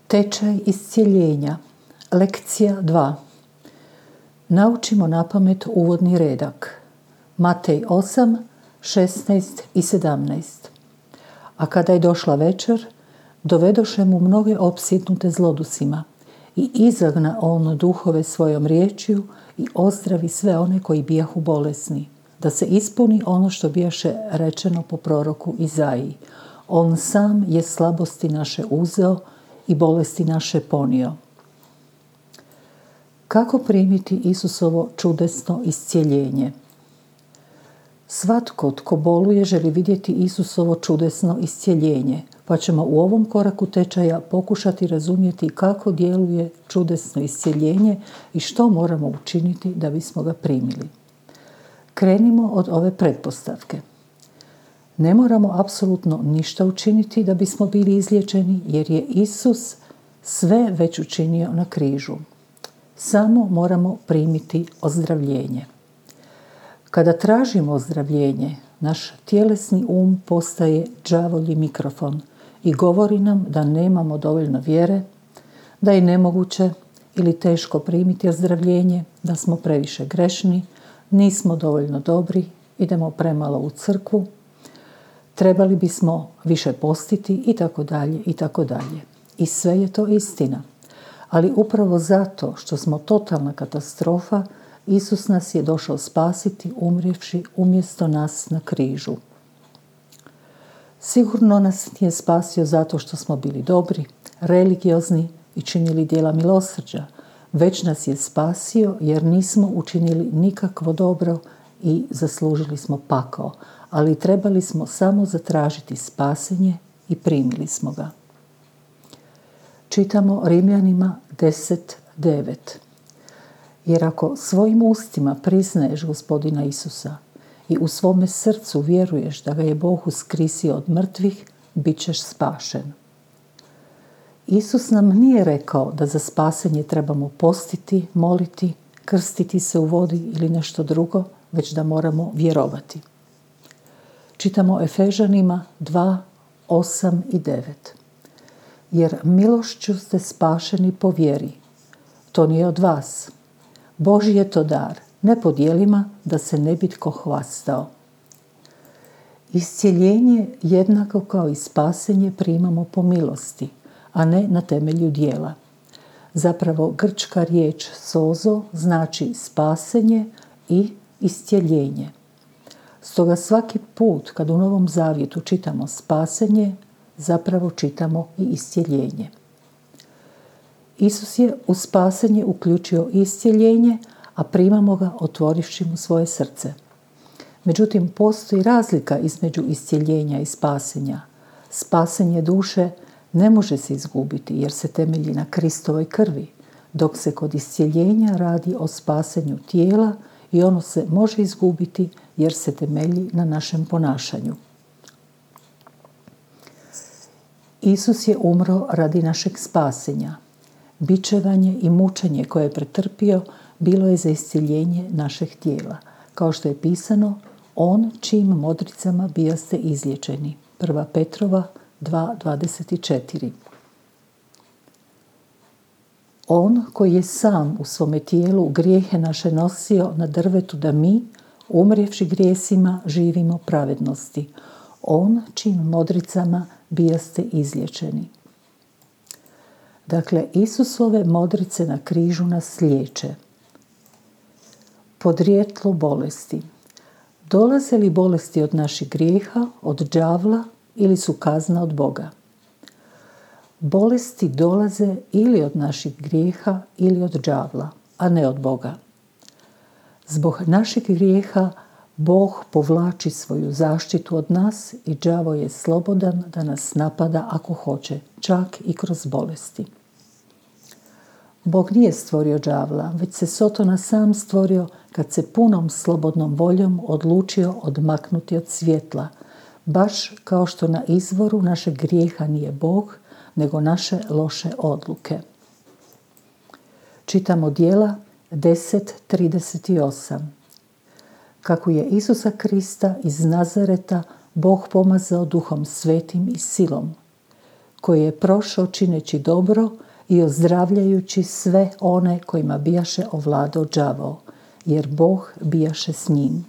Tečaj iscjeljenja. Lekcija 2. Naučimo napamet uvodni redak. Matej 8, 16 i 17. A kada je došla večer, dovedoše mu mnoge opsjednute zlodusima i izagna on duhove svojom riječju i ozdravi sve one koji bijahu bolesni, da se ispuni ono što bijaše rečeno po proroku Izaiji. On sam je slabosti naše uzeo i bolesti naše ponio. Kako primiti Isusovo čudesno iscjeljenje? Svatko tko boluje želi vidjeti Isusovo čudesno iscjeljenje, pa ćemo u ovom koraku tečaja pokušati razumjeti kako djeluje čudesno iscjeljenje i što moramo učiniti da bismo ga primili. Krenimo od ove pretpostavke. Ne moramo apsolutno ništa učiniti da bismo bili izliječeni, jer je Isus sve već učinio na križu. Samo moramo primiti ozdravljenje. Kada tražimo ozdravljenje, naš tjelesni postaje đavolji mikrofon i govori nam da nemamo dovoljno vjere, da je nemoguće ili teško primiti ozdravljenje, da smo previše grešni, nismo dovoljno dobri, idemo premalo u crkvu, trebali bismo više postiti itd. itd. I sve je to istina. Ali upravo zato što smo totalna katastrofa, Isus nas je došao spasiti umrijevši umjesto nas na križu. Sigurno nas nije spasio zato što smo bili dobri, religiozni i činili djela milosrđa, već nas je spasio jer nismo učinili nikakvo dobro i zaslužili smo pakao, ali trebali smo samo zatražiti spasenje i primili smo ga. Čitamo Rimljanima 10:9. Jer ako svojim ustima priznaješ Gospodina Isusa i u svome srcu vjeruješ da ga je Bog uskrisio od mrtvih, bit ćeš spašen. Isus nam nije rekao da za spasenje trebamo postiti, moliti, krstiti se u vodi ili nešto drugo, već da moramo vjerovati. Čitamo Efežanima 2, 8 i 9. Jer milošću ste spašeni po vjeri. To nije od vas. Božji je to dar, ne po djelima, da se ne bi tko hvastao. Iscjeljenje jednako kao i spasenje primamo po milosti, a ne na temelju djela. Zapravo grčka riječ sozo znači spasenje i iscjeljenje. Stoga svaki put kad u Novom Zavjetu čitamo spasenje, zapravo čitamo i iscjeljenje. Isus je u spasenje uključio iscjeljenje, a primamo ga otvorivši mu svoje srce. Međutim, postoji razlika između iscjeljenja i spasenja. Spasenje duše ne može se izgubiti jer se temelji na Kristovoj krvi, dok se kod iscjeljenja radi o spasenju tijela i ono se može izgubiti jer se temelji na našem ponašanju. Isus je umro radi našeg spasenja. Bičevanje i mučenje koje je pretrpio bilo je za iscjeljenje našeg tijela. Kao što je pisano, on čijim modricama bijaste izliječeni. 1. Petrova 2:24. On koji je sam u svome tijelu grijehe naše nosio na drvetu da mi, umrijevši grijesima, živimo pravednosti. On čijim modricama bijaste izliječeni. Dakle, Isusove modrice na križu nas liječe. Podrijetlo bolesti. Dolaze li bolesti od naših grijeha, od đavla ili su kazna od Boga? Bolesti dolaze ili od naših grijeha ili od đavla, a ne od Boga. Zbog naših grijeha Bog povlači svoju zaštitu od nas i đavo je slobodan da nas napada ako hoće, čak i kroz bolesti. Bog nije stvorio đavla, već se Sotona sam stvorio kad se punom slobodnom voljom odlučio odmaknuti od svjetla, baš kao što na izvoru našeg grijeha nije Bog, nego naše loše odluke. Čitamo Djela 10:38. Kako je Isusa Krista iz Nazareta Bog pomazao Duhom Svetim i silom, koji je prošao čineći dobro i ozdravljajući sve one kojima bijaše ovladao đavao, jer Bog bijaše s njim.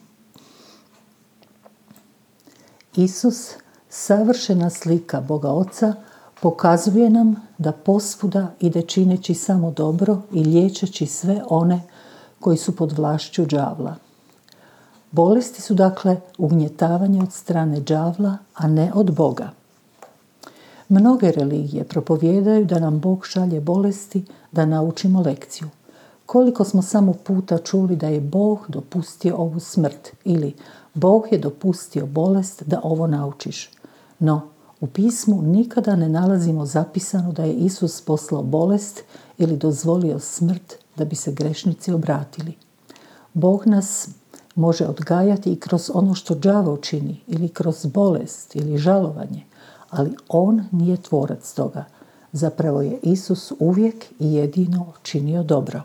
Isus, savršena slika Boga Oca, pokazuje nam da posvuda ide čineći samo dobro i liječeći sve one koji su pod vlašću đavla. Bolesti su dakle ugnjetavanje od strane đavla, a ne od Boga. Mnoge religije propovijedaju da nam Bog šalje bolesti da naučimo lekciju. Koliko smo samo puta čuli da je Bog dopustio ovu smrt ili Bog je dopustio bolest da ovo naučiš. No, u pismu nikada ne nalazimo zapisano da je Isus poslao bolest ili dozvolio smrt da bi se grešnici obratili. Bog nas može odgajati i kroz ono što đavo čini ili kroz bolest ili žalovanje, ali on nije tvorac toga. Zapravo je Isus uvijek i jedino činio dobro.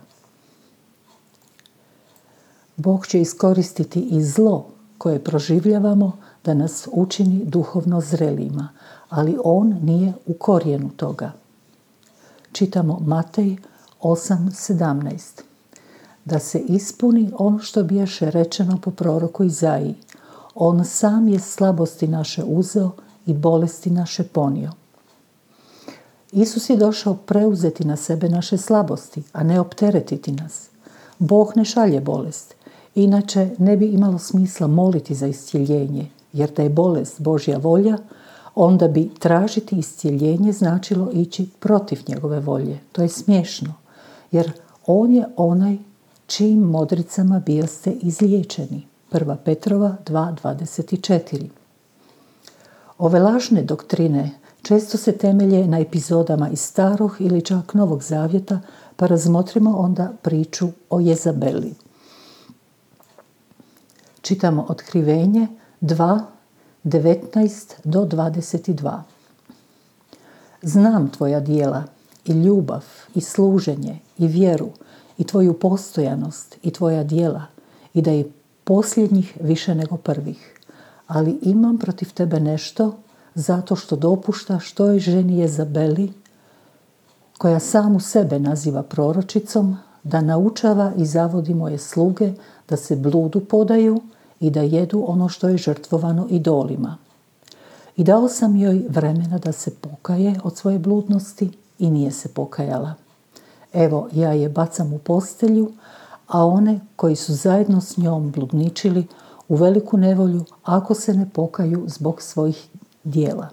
Bog će iskoristiti i zlo koje proživljavamo da nas učini duhovno zrelima, ali on nije u korijenu toga. Čitamo Matej 8:17. Da se ispuni ono što bijaše rečeno po proroku Izaiji. On sam je slabosti naše uzeo i bolesti naše ponio. Isus je došao preuzeti na sebe naše slabosti, a ne opteretiti nas. Bog ne šalje bolest. Inače ne bi imalo smisla moliti za iscjeljenje, jer da je bolest Božja volja, onda bi tražiti iscjeljenje značilo ići protiv njegove volje. To je smiješno, jer on je onaj čijim modricama bijaste izliječeni. 1. Petrova 2:24. Ove lažne doktrine često se temelje na epizodama iz Starog ili čak Novog Zavjeta, pa razmotrimo onda priču o Jezabeli. Čitamo Otkrivenje 2:19-22. Znam tvoja djela i ljubav i služenje i vjeru i tvoju postojanost i tvoja djela i da je posljednjih više nego prvih. Ali imam protiv tebe nešto zato što dopuštaš toj ženi Jezabeli, koja samu sebe naziva proročicom, da naučava i zavodi moje sluge da se bludu podaju i da jedu ono što je žrtvovano idolima. I dao sam joj vremena da se pokaje od svoje bludnosti i nije se pokajala. Evo, ja je bacam u postelju, a one koji su zajedno s njom bludničili u veliku nevolju ako se ne pokaju zbog svojih djela.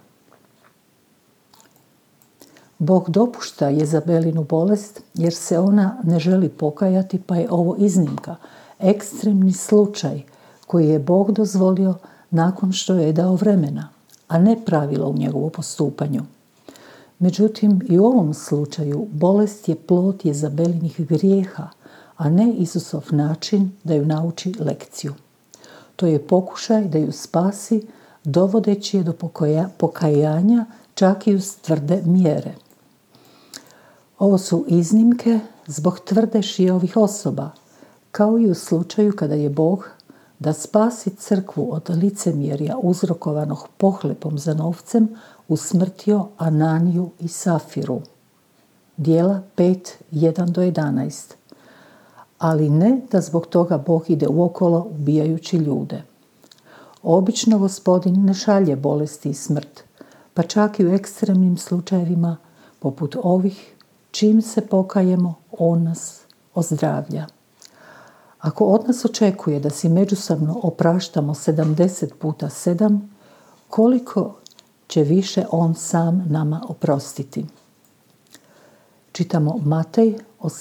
Bog dopušta Jezabelinu bolest jer se ona ne želi pokajati, pa je ovo iznimka, ekstremni slučaj koji je Bog dozvolio nakon što je dao vremena, a ne pravilo u njegovu postupanju. Međutim, i u ovom slučaju bolest je plod Jezabelinih grijeha, a ne Isusov način da ju nauči lekciju. To je pokušaj da ju spasi, dovodeći je do pokajanja čak i uz tvrde mjere. Ovo su iznimke zbog tvrde šijovih osoba, kao i u slučaju kada je Bog da spasi crkvu od licemjerja uzrokovanog pohlepom za novcem usmrtio Ananiju i Safiru. Djela 5:1-11. Ali ne da zbog toga Bog ide uokolo ubijajući ljude. Obično Gospodin ne šalje bolesti i smrt, pa čak i u ekstremnim slučajevima poput ovih, čim se pokajemo, on nas ozdravlja. Ako od nas očekuje da si međusobno opraštamo 70 puta 7, koliko će više on sam nama oprostiti? Čitamo Matej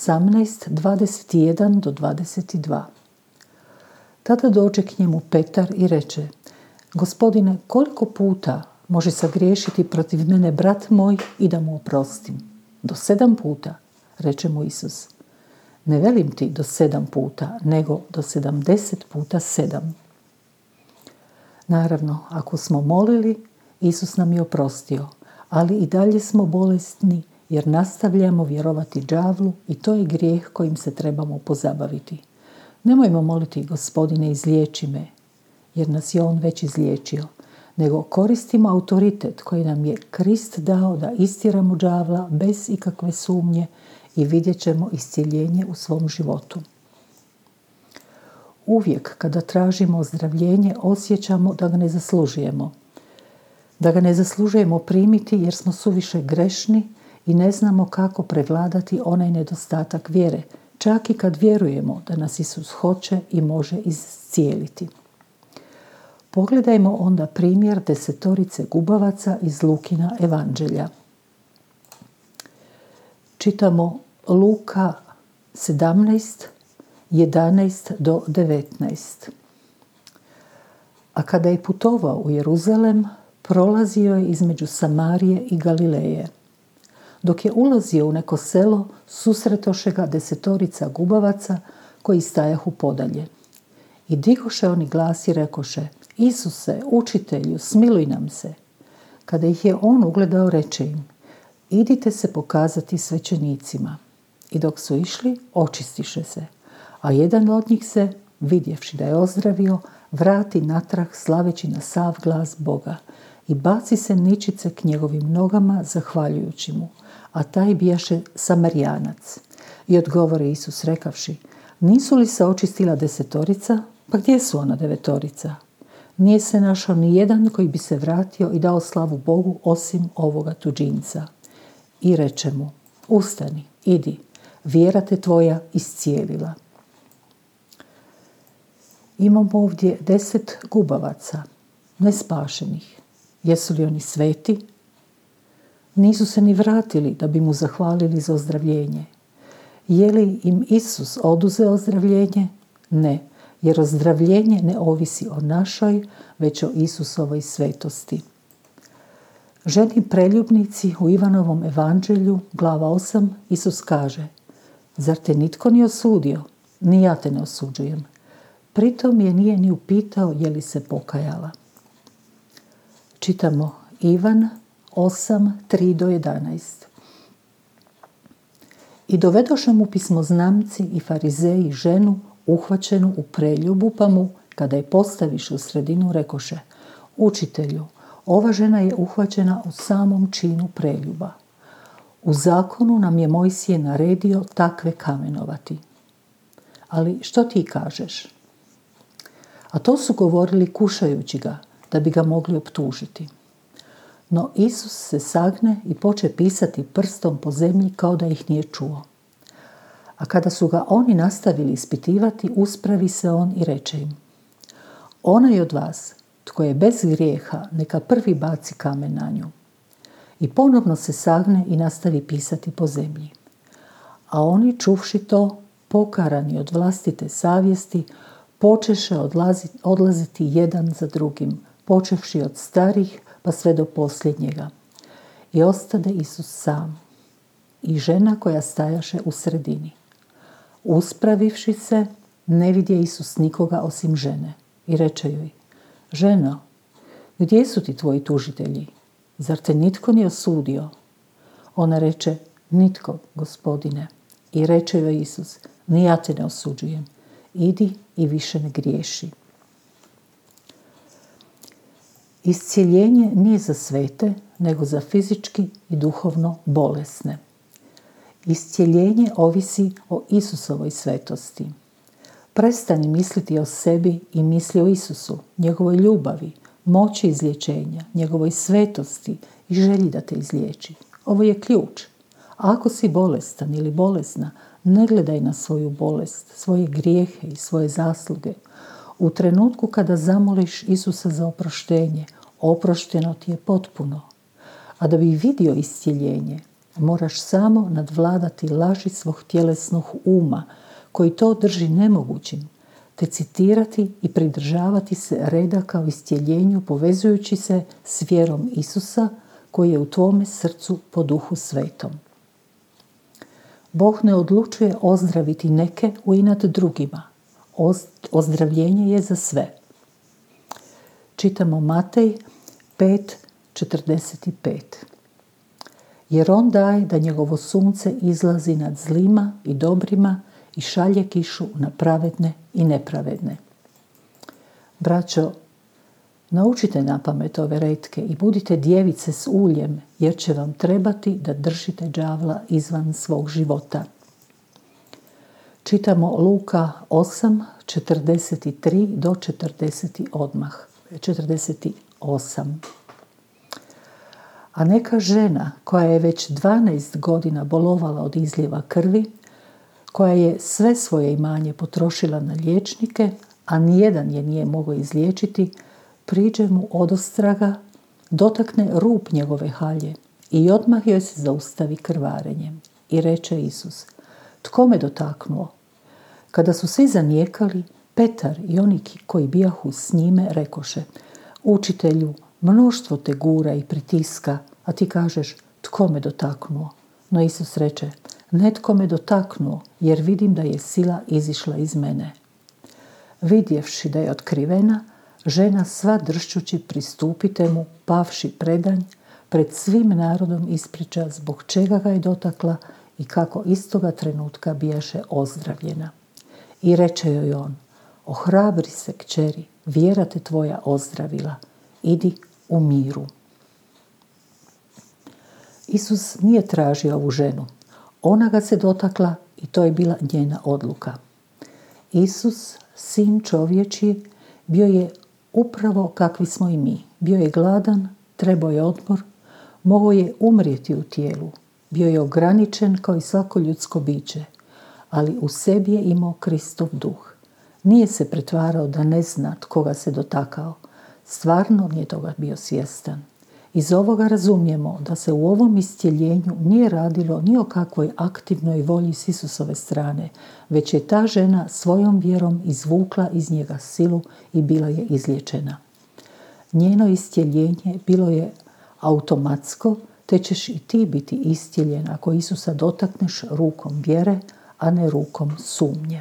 18:21-22. Tada dođe k njemu Petar i reče: Gospodine, koliko puta može sagriješiti protiv mene brat moj i da mu oprostim? Do 7 puta, reče mu Isus. Ne velim ti do 7 puta, nego do 70 puta 7. Naravno, ako smo molili, Isus nam je oprostio, ali i dalje smo bolesni jer nastavljamo vjerovati đavlu i to je grijeh kojim se trebamo pozabaviti. Nemojmo moliti Gospodine izliječi me, jer nas je on već izliječio, nego koristimo autoritet koji nam je Krist dao da istjeramo đavla bez ikakve sumnje i vidjet ćemo iscjeljenje u svom životu. Uvijek kada tražimo ozdravljenje osjećamo da ga ne zaslužujemo. Da ga ne zaslužujemo primiti jer smo suviše grešni i ne znamo kako prevladati onaj nedostatak vjere, čak i kad vjerujemo da nas Isus hoće i može iscijeliti. Pogledajmo onda primjer 10 gubavaca iz Lukina evanđelja. Čitamo Luka 17, 11 do 19. A kada je putovao u Jeruzalem, prolazio je između Samarije i Galileje. Dok je ulazio u neko selo, susretoše ga 10 gubavaca koji stajahu podalje. I digoše oni glas i rekoše: Isuse, učitelju, smiluj nam se. Kada ih je on ugledao, reče im: idite se pokazati svećenicima. I dok su išli, očistiše se. A jedan od njih se, vidjevši da je ozdravio, vrati natrag slaveći na sav glas Boga i baci se ničice k njegovim nogama zahvaljujući mu, a taj bijaše Samarijanac. I odgovori Isus rekavši: nisu li se očistila 10? Pa gdje su ona 9? Nije se našao ni jedan koji bi se vratio i dao slavu Bogu osim ovoga tuđinca. I reče mu: ustani, idi, vjera te tvoja iscijelila. Imamo ovdje 10 gubavaca, nespašenih. Jesu li oni sveti? Nisu se ni vratili da bi mu zahvalili za ozdravljenje. Je li im Isus oduzeo ozdravljenje? Ne, jer ozdravljenje ne ovisi o našoj, već o Isusovoj svetosti. Ženi preljubnici u Ivanovom evanđelju, glava 8, Isus kaže: zar te nitko nije osudio? Ni ja te ne osuđujem. Pritom je nije ni upitao je li se pokajala. Čitamo Ivan 8, 3 do 11. I dovedoše mu pismoznamci i farizeji ženu uhvaćenu u preljubu, pa mu, kada je postaviš u sredinu, rekoše: učitelju, ova žena je uhvaćena u samom činu preljuba. U zakonu nam je Mojsije naredio takve kamenovati. Ali što ti kažeš? A to su govorili kušajući ga, da bi ga mogli optužiti. No Isus se sagne i poče pisati prstom po zemlji kao da ih nije čuo. A kada su ga oni nastavili ispitivati, uspravi se on i reče im: onaj od vas tko je bez grijeha, neka prvi baci kamen na nju. I ponovno se sagne i nastavi pisati po zemlji. A oni, čuvši to, pokarani od vlastite savjesti, počeše odlaziti jedan za drugim, počevši od starih pa sve do posljednjega. I ostade Isus sam i žena koja stajaše u sredini. Uspravivši se, ne vidje Isus nikoga osim žene i reče joj: ženo, gdje su ti tvoji tužitelji? Zar te nitko nije osudio? Ona reče: nitko, Gospodine. I reče joj Isus: ni ja te ne osuđujem. Idi i više ne griješi. Iscjeljenje nije za svete, nego za fizički i duhovno bolesne. Iscjeljenje ovisi o Isusovoj svetosti. Prestani misliti o sebi i misli o Isusu, njegovoj ljubavi, moći izlječenja, njegovoj svetosti i želji da te izliječi. Ovo je ključ. Ako si bolestan ili bolesna, ne gledaj na svoju bolest, svoje grijehe i svoje zasluge. U trenutku kada zamoliš Isusa za oproštenje, oprošteno ti je potpuno. A da bi vidio iscjeljenje, moraš samo nadvladati laži svog tjelesnog uma, koji to drži nemogućim, te citirati i pridržavati se redaka o iscjeljenju povezujući se s vjerom Isusa koji je u tvome srcu po Duhu Svetom. Bog ne odlučuje ozdraviti neke u inat drugima. Ozdravljenje je za sve. Čitamo Matej 5:45. Jer on daje da njegovo sunce izlazi nad zlima i dobrima i šalje kišu na pravedne i nepravedne. Braćo, Naučite napamet ove retke i budite djevice s uljem, jer će vam trebati da držite đavla izvan svog života. Čitamo Luka 8, 43 do 48. A neka žena koja je već 12 godina bolovala od izljeva krvi, koja je sve svoje imanje potrošila na liječnike, a nijedan je nije mogao izliječiti, priđe mu odostraga, dotakne rup njegove halje i odmah joj se zaustavi krvarenje. I reče Isus: tko me dotaknuo? Kada su svi zanijekali, Petar i oni koji bijahu s njime rekoše: učitelju, mnoštvo te gura i pritiska, a ti kažeš: tko me dotaknuo? No Isus reče: netko me dotaknuo, jer vidim da je sila izišla iz mene. Vidjevši da je otkrivena, žena sva dršćući pristupite mu, pavši predanj, pred svim narodom ispriča zbog čega ga je dotakla i kako istoga trenutka bijaše ozdravljena. I reče joj on: ohrabri se, kćeri, vjera te tvoja ozdravila, idi u miru. Isus nije tražio ovu ženu. Ona ga se dotakla i to je bila njena odluka. Isus, sin čovječji, bio je upravo kakvi smo i mi. Bio je gladan, trebao je odmor, mogao je umrijeti u tijelu. Bio je ograničen kao i svako ljudsko biće, ali u sebi je imao Kristov duh. Nije se pretvarao da ne zna tko ga se dotakao. Stvarno nije toga bio svjestan. Iz ovoga razumijemo da se u ovom iscjeljenju nije radilo ni o kakvoj aktivnoj volji s Isusove strane, već je ta žena svojom vjerom izvukla iz njega silu i bila je izliječena. Njeno iscjeljenje bilo je automatsko, te ćeš i ti biti iscjeljen ako Isusa dotakneš rukom vjere, a ne rukom sumnje.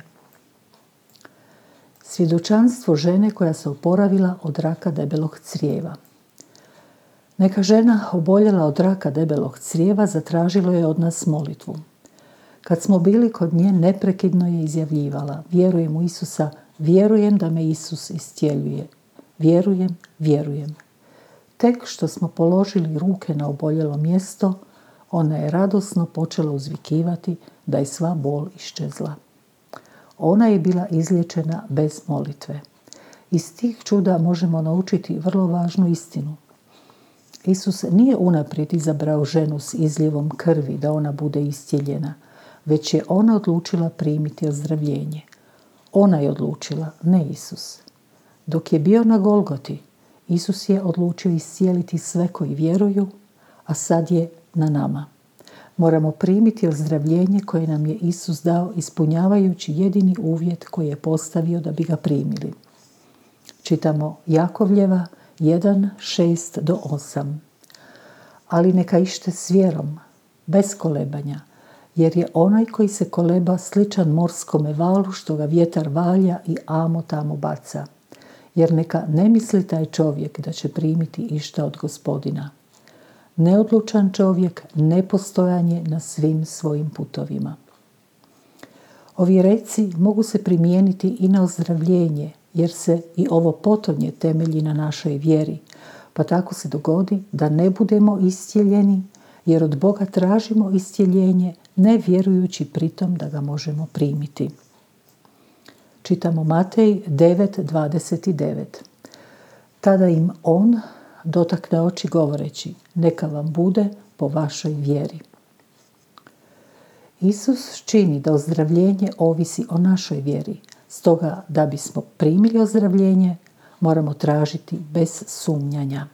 Svjedočanstvo žene koja se oporavila od raka debelog crijeva. Neka žena oboljela od raka debelog crijeva zatražila je od nas molitvu. Kad smo bili kod nje, neprekidno je izjavljivala: vjerujem u Isusa, vjerujem da me Isus iscijeljuje. Vjerujem, vjerujem. Tek što smo položili ruke na oboljelo mjesto, ona je radosno počela uzvikivati da je sva bol iščezla. Ona je bila izliječena bez molitve. Iz tih čuda možemo naučiti vrlo važnu istinu. Isus nije unaprijed izabrao ženu s izljevom krvi da ona bude iscijeljena, već je ona odlučila primiti ozdravljenje. Ona je odlučila, ne Isus. Dok je bio na Golgoti, Isus je odlučio iscijeliti sve koji vjeruju, a sad je na nama. Moramo primiti ozdravljenje koje nam je Isus dao, ispunjavajući jedini uvjet koji je postavio da bi ga primili. Čitamo Jakovljeva 1, 6 do 8. Ali neka ište s vjerom, bez kolebanja, jer je onaj koji se koleba sličan morskome valu što ga vjetar valja i amo tamo baca. Jer neka ne misli taj čovjek da će primiti išta od Gospodina. Neodlučan čovjek nepostojan je na svim svojim putovima. Ovi reci mogu se primijeniti i na ozdravljenje, jer se i ovo potonje temelji na našoj vjeri, pa tako se dogodi da ne budemo iscijeljeni, jer od Boga tražimo iscijeljenje, ne vjerujući pritom da ga možemo primiti. Čitamo Matej 9:29. Tada im on dotakne oči govoreći: neka vam bude po vašoj vjeri. Isus čini da ozdravljenje ovisi o našoj vjeri. Stoga, da bismo primili ozdravljenje, moramo tražiti bez sumnjanja.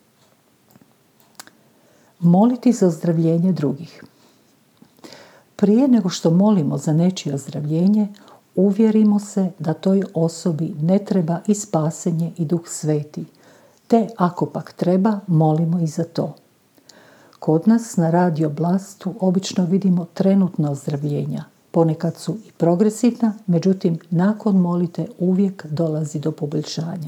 Moliti za ozdravljenje drugih. Prije nego što molimo za nečije ozdravljenje, uvjerimo se da toj osobi ne treba i spasenje i Duh Sveti, te ako pak treba, molimo i za to. Kod nas na Radio Blastu obično vidimo trenutna ozdravljenja. Ponekad su i progresivna, međutim, nakon molite uvijek dolazi do poboljšanja.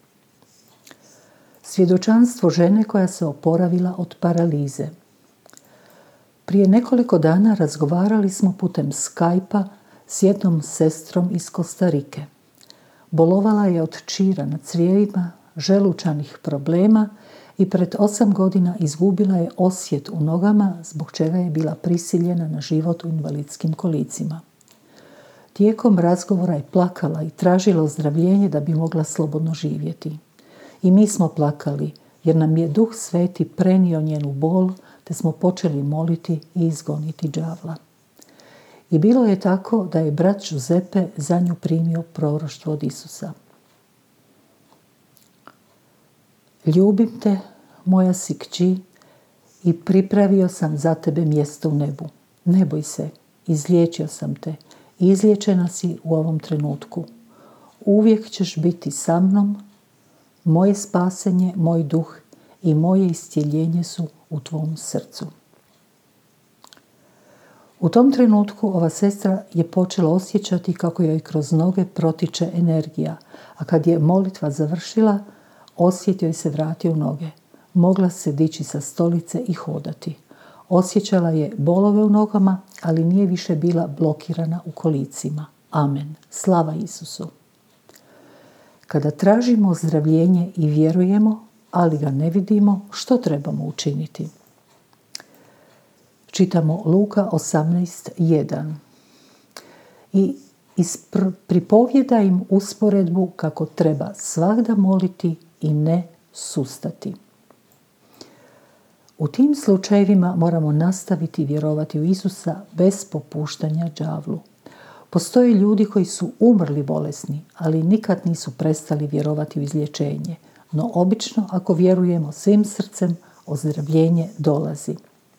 Svjedočanstvo žene koja se oporavila od paralize. Prije nekoliko dana razgovarali smo putem Skype-a s jednom sestrom iz Kostarike. Bolovala je od čira na crijevima, želučanih problema i pred 8 godina izgubila je osjet u nogama, zbog čega je bila prisiljena na život u invalidskim kolicima. Tijekom razgovora je plakala i tražila ozdravljenje da bi mogla slobodno živjeti. I mi smo plakali, jer nam je Duh Sveti prenio njenu bol, te smo počeli moliti i izgoniti đavla. I bilo je tako da je brat Giuseppe za nju primio proroštvo od Isusa. Ljubim te, moja si kći, i pripravio sam za tebe mjesto u nebu. Ne boj se, izliječio sam te, izliječena si u ovom trenutku. Uvijek ćeš biti sa mnom, moje spasenje, moj duh i moje iscijeljenje su u tvom srcu. U tom trenutku ova sestra je počela osjećati kako joj kroz noge protiče energija, a kad je molitva završila, osjet joj se vratio u noge. Mogla se dići sa stolice i hodati. Osjećala je bolove u nogama, ali nije više bila blokirana u kolicima. Amen. Slava Isusu. Kada tražimo ozdravljenje i vjerujemo, ali ga ne vidimo, što trebamo učiniti? Čitamo Luka 18:1. I pripovjeda im usporedbu kako treba svagda moliti i ne sustati. U tim slučajevima moramo nastaviti vjerovati u Isusa bez popuštanja đavlu. Postoje ljudi koji su umrli bolesni, ali nikad nisu prestali vjerovati u izlječenje. No obično, ako vjerujemo svim srcem, ozdravljenje dolazi.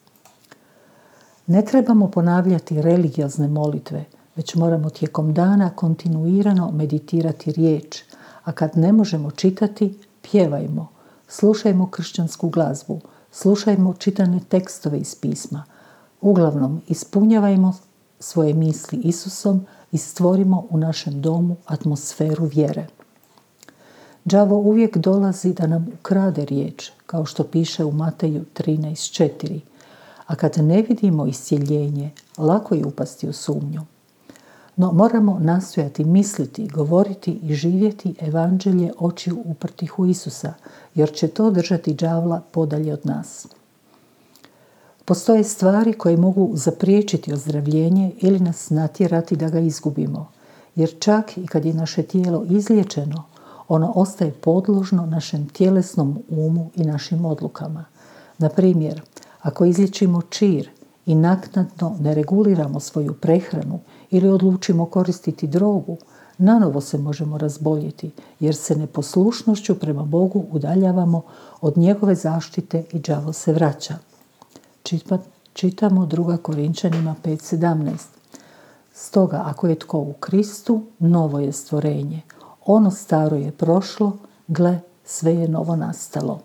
Ne trebamo ponavljati religiozne molitve, već moramo tijekom dana kontinuirano meditirati riječ, a kad ne možemo čitati, pjevajmo, slušajmo kršćansku glazbu, slušajmo čitane tekstove iz pisma. Uglavnom, ispunjavajmo svoje misli Isusom i stvorimo u našem domu atmosferu vjere. Đavo uvijek dolazi da nam ukrade riječ, kao što piše u Mateju 13:4. A kad ne vidimo iscijeljenje, lako je upasti u sumnju. No moramo nastojati misliti, govoriti i živjeti evanđelje očiju uprtih u Isusa, jer će to držati đavla podalje od nas. Postoje stvari koje mogu zapriječiti ozdravljenje ili nas natjerati da ga izgubimo, jer čak i kad je naše tijelo izliječeno, ono ostaje podložno našem tjelesnom umu i našim odlukama. Na primjer, ako izliječimo čir i naknadno ne reguliramo svoju prehranu ili odlučimo koristiti drogu, nanovo se možemo razboljeti, jer se neposlušnošću prema Bogu udaljavamo od njegove zaštite i đavo se vraća. Čitamo 2. Korinčanima 5:17. Stoga, ako je tko u Kristu, novo je stvorenje. Ono staro je prošlo, gle, sve je novo nastalo.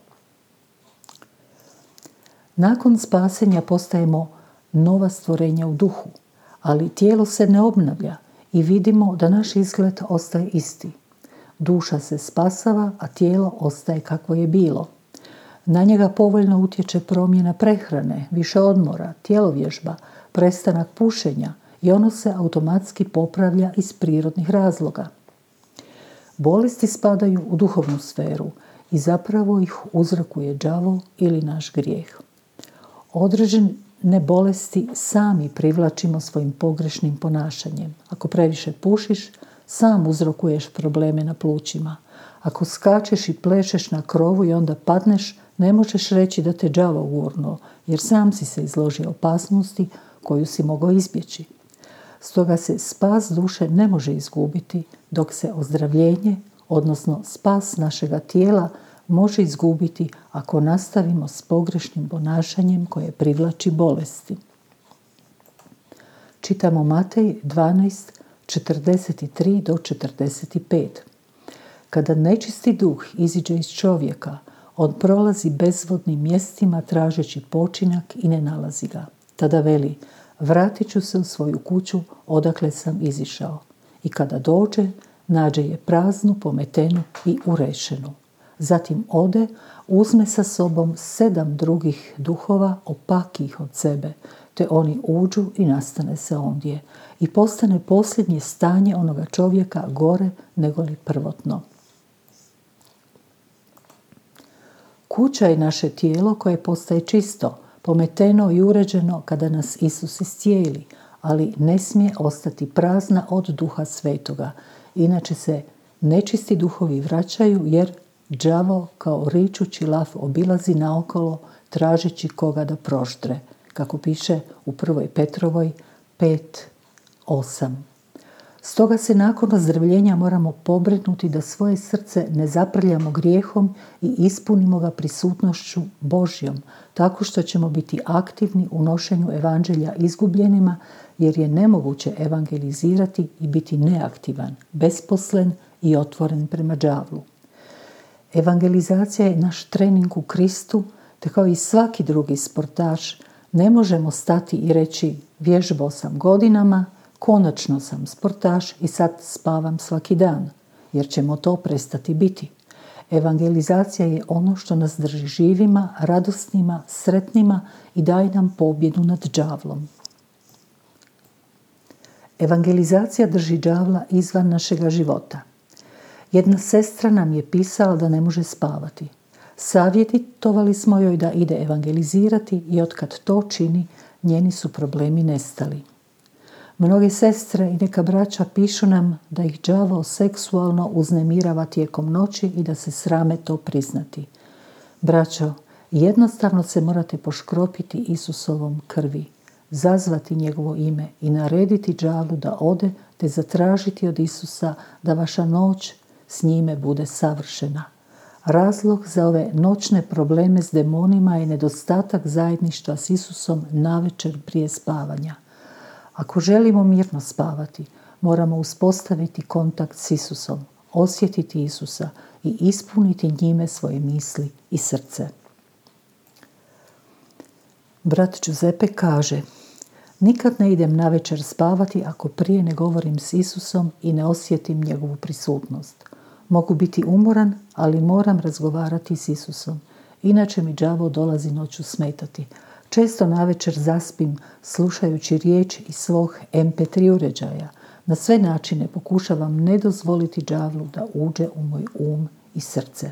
Nakon spasenja postajemo nova stvorenja u duhu, ali tijelo se ne obnavlja i vidimo da naš izgled ostaje isti. Duša se spasava, a tijelo ostaje kakvo je bilo. Na njega povoljno utječe promjena prehrane, više odmora, tjelovježba, prestanak pušenja i ono se automatski popravlja iz prirodnih razloga. Bolesti spadaju u duhovnu sferu i zapravo ih uzrokuje đavo ili naš grijeh. Određene bolesti sami privlačimo svojim pogrešnim ponašanjem. Ako previše pušiš, sam uzrokuješ probleme na plućima. Ako skačeš i plešeš na krovu i onda padneš, ne možeš reći da te đavo gurnuo, jer sam si se izložio opasnosti koju si mogao izbjeći. Stoga se spas duše ne može izgubiti, dok se ozdravljenje, odnosno spas našega tijela, može izgubiti ako nastavimo s pogrešnim ponašanjem koje privlači bolesti. Čitamo Matej 12:43-45. Kada nečisti duh iziđe iz čovjeka, on prolazi bezvodnim mjestima tražeći počinak i ne nalazi ga. Tada veli, vratit ću se u svoju kuću odakle sam izišao. I kada dođe, nađe je praznu, pometenu i urešenu. Zatim ode, uzme sa sobom 7 drugih duhova opakijih od sebe, te oni uđu i nastane se ondje. I postane posljednje stanje onoga čovjeka gore nego li prvotno. Kuća je naše tijelo koje postaje čisto, pometeno i uređeno kada nas Isus iscijeli, ali ne smije ostati prazna od Duha Svetoga. Inače se nečisti duhovi vraćaju jer đavo kao ričući lav obilazi naokolo tražeći koga da proždre, kako piše u 1. Petrovoj 5:8. Stoga se nakon ozdravljenja moramo pobrinuti da svoje srce ne zaprljamo grijehom i ispunimo ga prisutnošću Božjom, tako što ćemo biti aktivni u nošenju evanđelja izgubljenima, jer je nemoguće evangelizirati i biti neaktivan, besposlen i otvoren prema đavlu. Evangelizacija je naš trening u Kristu, te kao i svaki drugi sportaš ne možemo stati i reći vježbao sam godinama, konačno sam sportaš i sad spavam svaki dan, jer ćemo to prestati biti. Evangelizacija je ono što nas drži živima, radosnima, sretnima i daje nam pobjedu nad đavlom. Evangelizacija drži đavla izvan našega života. Jedna sestra nam je pisala da ne može spavati. Savjetovali smo joj da ide evangelizirati i otkad to čini, njeni su problemi nestali. Mnoge sestre i neka braća pišu nam da ih đavo seksualno uznemirava tijekom noći i da se srame to priznati. Braćo, jednostavno se morate poškropiti Isusovom krvi, zazvati njegovo ime i narediti đavlu da ode te zatražiti od Isusa da vaša noć s njime bude savršena. Razlog za ove noćne probleme s demonima je nedostatak zajedništva s Isusom navečer prije spavanja. Ako želimo mirno spavati, moramo uspostaviti kontakt s Isusom, osjetiti Isusa i ispuniti njime svoje misli i srce. Brat Giuseppe kaže: nikad ne idem navečer spavati ako prije ne govorim s Isusom i ne osjetim njegovu prisutnost. Mogu biti umoran, ali moram razgovarati s Isusom. Inače mi đavo dolazi noću smetati. Često navečer zaspim slušajući riječ iz svog MP3 uređaja. Na sve načine pokušavam ne dozvoliti đavlu da uđe u moj i srce.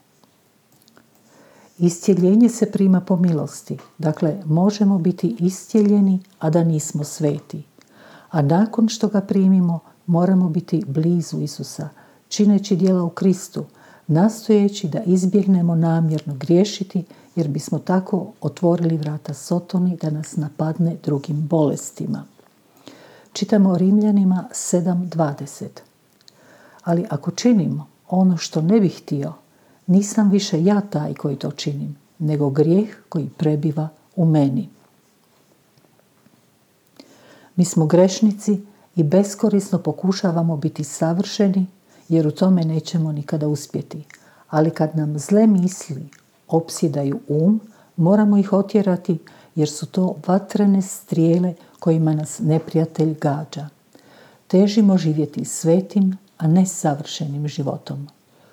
Iscijeljenje se prima po milosti. Dakle, možemo biti iscijeljeni, a da nismo sveti. A nakon što ga primimo, moramo biti blizu Isusa, čineći djela u Kristu, nastojeći da izbjegnemo namjerno griješiti, jer bismo tako otvorili vrata Sotoni da nas napadne drugim bolestima. Čitamo o Rimljanima 7:20. Ali ako činimo ono što ne bih htio, nisam više ja taj koji to činim, nego grijeh koji prebiva u meni. Mi smo grešnici i beskorisno pokušavamo biti savršeni, jer u tome nećemo nikada uspjeti. Ali kad nam zle misli opsjedaju moramo ih otjerati, jer su to vatrene strijele kojima nas neprijatelj gađa. Težimo živjeti svetim, a ne savršenim životom.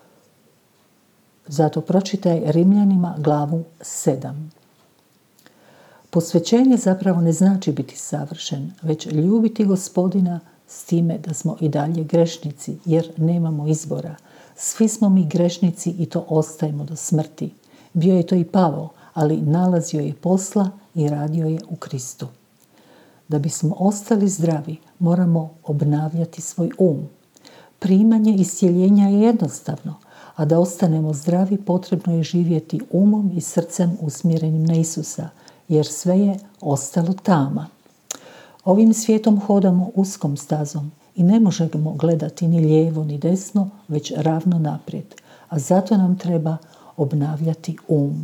Zato pročitaj Rimljanima glavu 7. Posvećenje zapravo ne znači biti savršen, već ljubiti Gospodina s time da smo i dalje grešnici, jer nemamo izbora. Svi smo mi grešnici i to ostajemo do smrti. Bio je to i Pavao, ali nalazio je posla i radio je u Kristu. Da bismo ostali zdravi, moramo obnavljati svoj Primanje iscijeljenja je jednostavno, a da ostanemo zdravi potrebno je živjeti umom i srcem usmjerenim na Isusa, jer sve je ostalo tama. Ovim svijetom hodamo uskom stazom i ne možemo gledati ni lijevo ni desno, već ravno naprijed, a zato nam treba obnavljati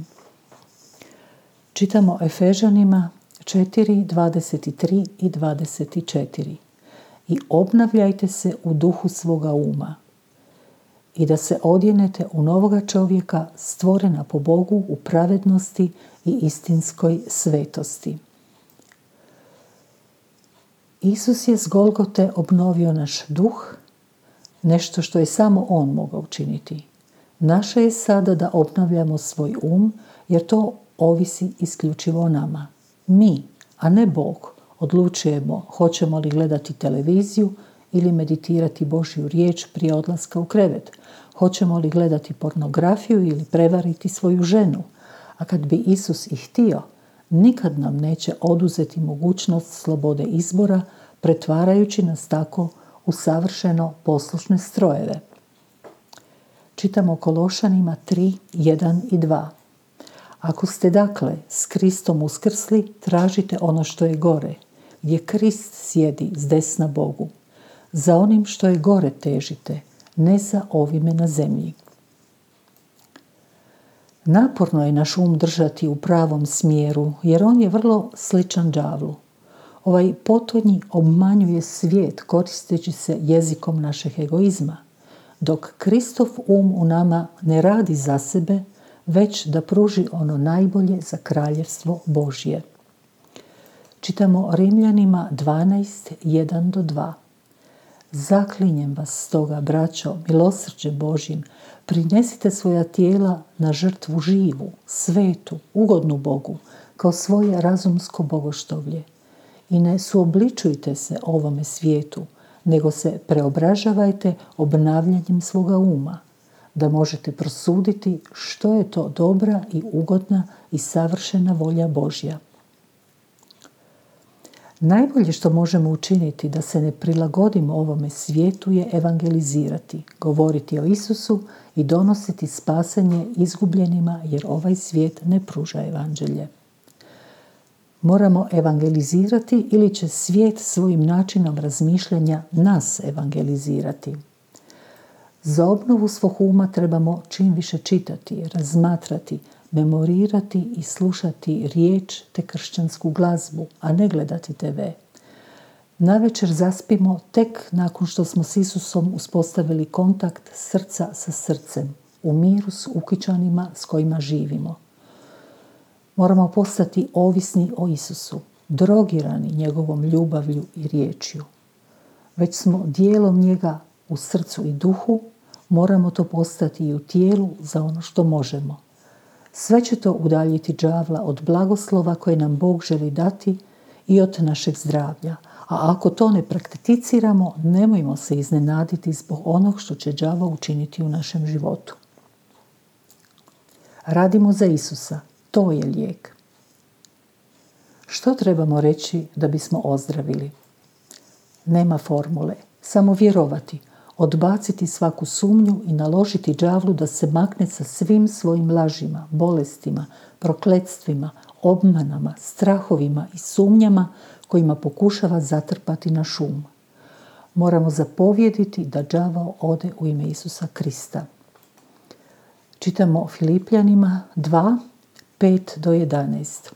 Čitamo Efežanima 4:23 i 24. I obnavljajte se u duhu svoga i da se odjenete u novoga čovjeka stvorena po Bogu u pravednosti i istinskoj svetosti. Isus je s Golgote obnovio naš duh, nešto što je samo On mogao učiniti. Naše je sada da obnavljamo svoj jer to ovisi isključivo o nama. Mi, a ne Bog, odlučujemo hoćemo li gledati televiziju ili meditirati Božju riječ prije odlaska u krevet? Hoćemo li gledati pornografiju ili prevariti svoju ženu? A kad bi Isus i htio, nikad nam neće oduzeti mogućnost slobode izbora, pretvarajući nas tako u savršeno poslušne strojeve. Čitamo Kološanima 3, 1 i 2. Ako ste dakle s Kristom uskrsli, tražite ono što je gore, gdje Krist sjedi s desna Bogu. Za onim što je gore težite, ne za ovime na zemlji. Naporno je naš um držati u pravom smjeru, jer on je vrlo sličan đavlu. Ovaj potonji obmanjuje svijet koristeći se jezikom našeg egoizma, dok Kristov u nama ne radi za sebe, već da pruži ono najbolje za kraljevstvo Božje. Čitamo Rimljanima 12, 1 do 2. Zaklinjem vas stoga, braćo, milosrđem Božjim, prinesite svoja tijela na žrtvu živu, svetu, ugodnu Bogu, kao svoje razumsko bogoštovlje. I ne suobličujte se ovome svijetu, nego se preobražavajte obnavljanjem svoga uma, da možete prosuditi što je to dobra i ugodna i savršena volja Božja. Najbolje što možemo učiniti da se ne prilagodimo ovome svijetu je evangelizirati, govoriti o Isusu i donositi spasanje izgubljenima, jer ovaj svijet ne pruža evanđelje. Moramo evangelizirati ili će svijet svojim načinom razmišljanja nas evangelizirati. Za obnovu svog uma trebamo čim više čitati, razmatrati, memorirati i slušati riječ te kršćansku glazbu, a ne gledati TV. Navečer zaspimo tek nakon što smo s Isusom uspostavili kontakt srca sa srcem, u miru s ukićanima s kojima živimo. Moramo postati ovisni o Isusu, drogirani njegovom ljubavlju i riječju. Već smo dijelom njega u srcu i duhu, moramo to postati i u tijelu za ono što možemo. Sve će to udaljiti đavla od blagoslova koje nam Bog želi dati i od našeg zdravlja. A ako to ne prakticiramo, nemojmo se iznenaditi zbog onog što će đavo učiniti u našem životu. Radimo za Isusa, to je lijek. Što trebamo reći da bismo ozdravili? Nema formule, samo vjerovati, odbaciti svaku sumnju i naložiti đavlu da se makne sa svim svojim lažima, bolestima, prokletstvima, obmanama, strahovima i sumnjama kojima pokušava zatrpati naš um. Moramo zapovjediti da đavao ode u ime Isusa Krista. Čitamo Filipljanima 2, 5 do 11.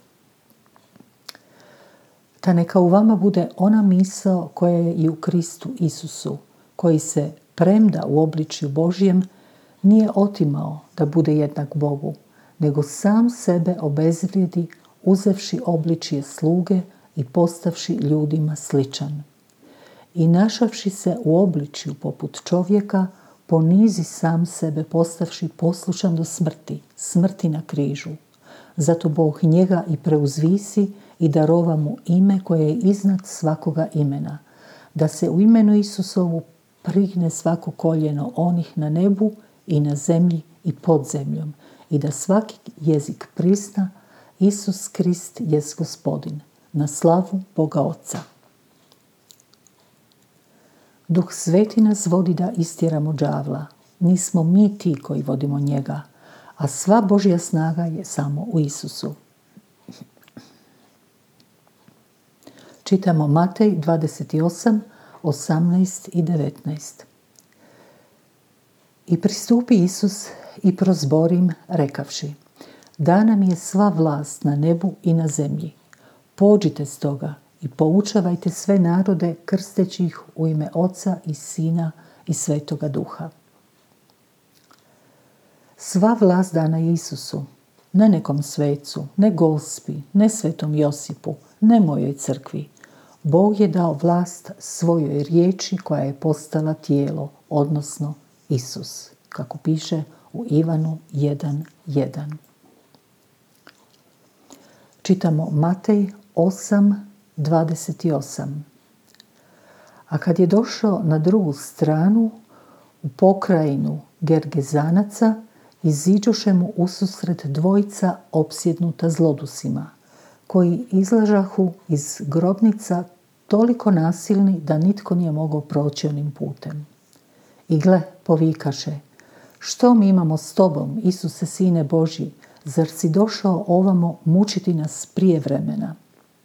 Ta neka u vama bude ona misao koja je i u Kristu Isusu, koji se, premda u obličju Božjem, nije otimao da bude jednak Bogu, nego sam sebe obezvrijedi, uzevši obličje sluge i postavši ljudima sličan. I našavši se u obličju poput čovjeka, ponizi sam sebe postavši poslušan do smrti, smrti na križu. Zato Bog njega i preuzvisi i darova mu ime koje je iznad svakoga imena, da se u imenu Isusovu prigne svako koljeno onih na nebu i na zemlji i pod zemljom i da svaki jezik prizna Isus Krist jest Gospodin, na slavu Boga Oca. Duh Sveti nas vodi da istjeramo đavla. Nismo mi ti koji vodimo njega, a sva Božja snaga je samo u Isusu. Čitamo Matej 28, 18 i 19. I pristupi Isus i prozborim rekavši: dana mi je sva vlast na nebu i na zemlji. Pođite stoga i poučavajte sve narode krsteći ih u ime Oca i Sina i Svetoga Duha. Sva vlast dana je Isusu, ne nekom svecu, ne Gospi, ne Svetom Josipu, ne mojoj crkvi. Bog je dao vlast svojoj riječi koja je postala tijelo, odnosno Isus, kako piše u Ivanu 1.1. Čitamo Matej 8.28. A kad je došao na drugu stranu, u pokrajinu Gergezanaca, iziđoše mu ususret dvojica opsjednuta zlodusima, koji izlažahu iz grobnica toliko nasilni da nitko nije mogao proći onim putem. I gle, povikaše: što mi imamo s tobom, Isuse, sine Božji, zar si došao ovamo mučiti nas prije vremena?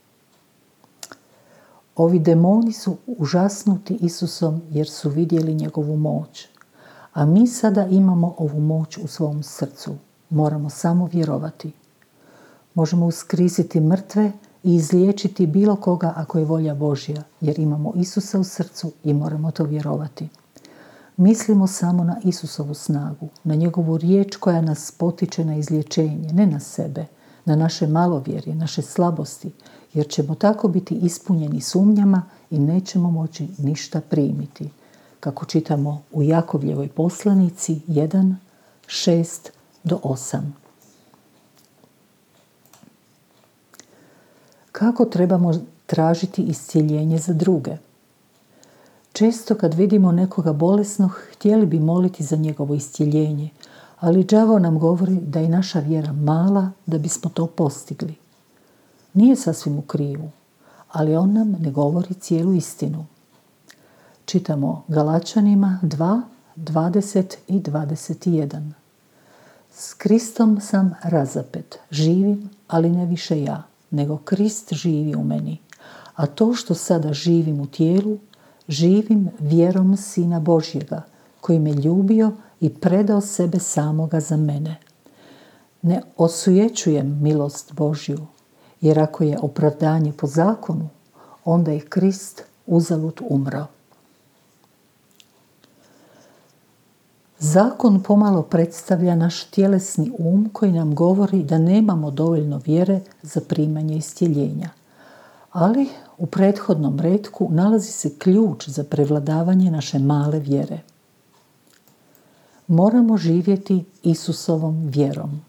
Ovi demoni su užasnuti Isusom jer su vidjeli njegovu moć. A mi sada imamo ovu moć u svom srcu. Moramo samo vjerovati. Možemo uskrisiti mrtve i izliječiti bilo koga ako je volja Božja, jer imamo Isusa u srcu i moramo to vjerovati. Mislimo samo na Isusovu snagu, na njegovu riječ koja nas potiče na izlječenje, ne na sebe, na naše malovjerje, naše slabosti, jer ćemo tako biti ispunjeni sumnjama i nećemo moći ništa primiti. Kako čitamo u Jakovljevoj poslanici 1, 6-8. Kako trebamo tražiti iscjeljenje za druge? Često kad vidimo nekoga bolesnog, htjeli bi moliti za njegovo iscjeljenje, ali đavo nam govori da je naša vjera mala da bismo to postigli. Nije sasvim u krivu, ali on nam ne govori cijelu istinu. Čitamo Galačanima 2, 20 i 21. S Kristom sam razapet, živim, ali ne više ja, nego Krist živi u meni. A to što sada živim u tijelu, živim vjerom Sina Božjega, koji me ljubio i predao sebe samoga za mene. Ne osujećujem milost Božju, jer ako je opravdanje po zakonu, onda je Krist uzalud umro. Zakon pomalo predstavlja naš tjelesni koji nam govori da nemamo dovoljno vjere za primanje iscjeljenja. Ali u prethodnom retku nalazi se ključ za prevladavanje naše male vjere. Moramo živjeti Isusovom vjerom.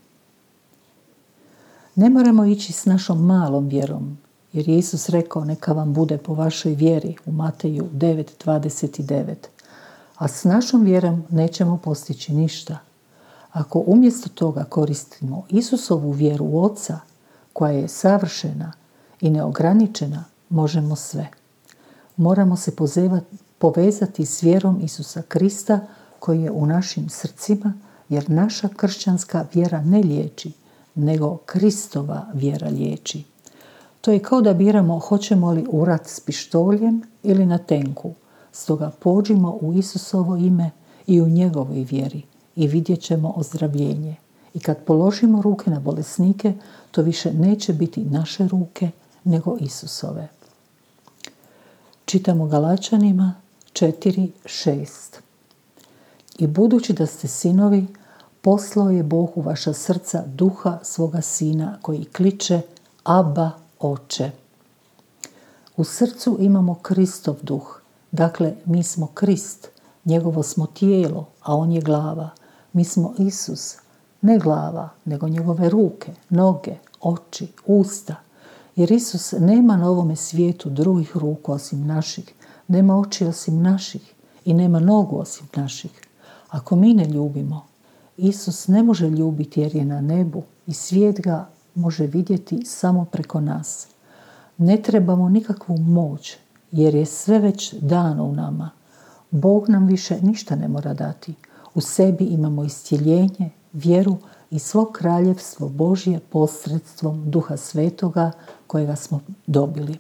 Ne moramo ići s našom malom vjerom, jer je Isus rekao: neka vam bude po vašoj vjeri, u Mateju 9:29. A s našom vjerom nećemo postići ništa. Ako umjesto toga koristimo Isusovu vjeru u Oca, koja je savršena i neograničena, možemo sve. Moramo se povezati s vjerom Isusa Krista koji je u našim srcima, jer naša kršćanska vjera ne liječi, nego Kristova vjera liječi. To je kao da biramo hoćemo li u rat s pištoljem ili na tenku. Stoga pođimo u Isusovo ime i u njegovoj vjeri i vidjet ćemo ozdravljenje. I kad položimo ruke na bolesnike, to više neće biti naše ruke, nego Isusove. Čitamo Galačanima 4:6. I budući da ste sinovi, poslao je Bog u vaša srca duha svoga sina koji kliče: Abba, Oče. U srcu imamo Kristov duh. Dakle, mi smo Krist, njegovo smo tijelo, a on je glava. Mi smo Isus, ne glava, nego njegove ruke, noge, oči, usta. Jer Isus nema na ovome svijetu drugih ruku osim naših, nema oči osim naših i nema nogu osim naših. Ako mi ne ljubimo, Isus ne može ljubiti jer je na nebu i svijet ga može vidjeti samo preko nas. Ne trebamo nikakvu moć, jer je sve već dano u nama. Bog nam više ništa ne mora dati. U sebi imamo iscjeljenje, vjeru i svo kraljevstvo Božje posredstvom Duha Svetoga kojega smo dobili.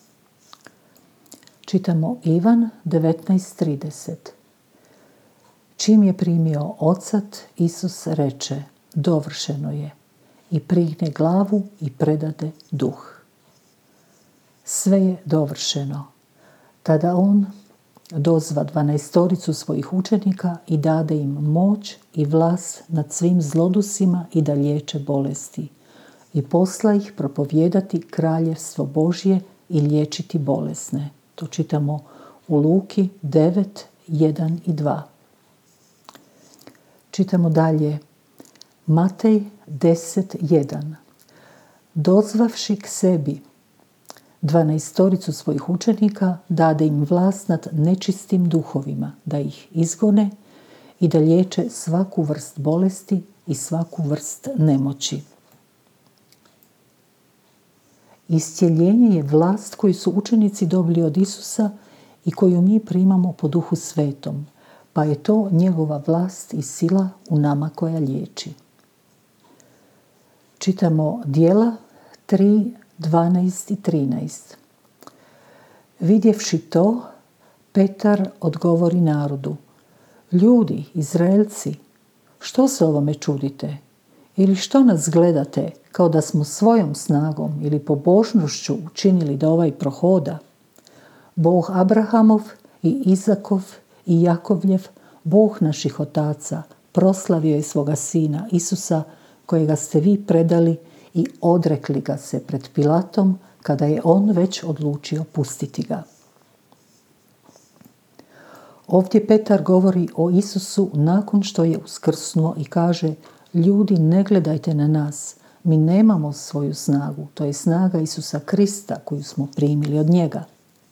Čitamo Ivan 19:30. Čim je primio ocat, Isus reče: dovršeno je, i prigne glavu i predade duh. Sve je dovršeno. Tada on dozva 12 svojih učenika i dade im moć i vlast nad svim zlodusima i da liječe bolesti. I posla ih propovijedati kraljevstvo Božje i liječiti bolesne. To čitamo u Luki 9:1 i 2. Čitamo dalje Matej 10:1. Dozvavši k sebi 12 svojih učenika dade im vlast nad nečistim duhovima, da ih izgone i da liječe svaku vrst bolesti i svaku vrst nemoći. Iscjeljenje je vlast koju su učenici dobili od Isusa i koju mi primamo po Duhu Svetom, pa je to njegova vlast i sila u nama koja liječi. Čitamo Djela 3, 12 i 13. Vidjevši to, Petar odgovori narodu: Ljudi, Izraelci, što se ovome čudite? Ili što nas gledate kao da smo svojom snagom ili pobožnošću učinili da ovaj prohoda? Bog Abrahamov i Izakov i Jakovljev, Bog naših otaca, proslavio je svoga sina Isusa, kojega ste vi predali i odrekli ga se pred Pilatom, kada je on već odlučio pustiti ga. Ovdje Petar govori o Isusu nakon što je uskrsnuo i kaže: Ljudi, ne gledajte na nas, mi nemamo svoju snagu, to je snaga Isusa Krista koju smo primili od njega.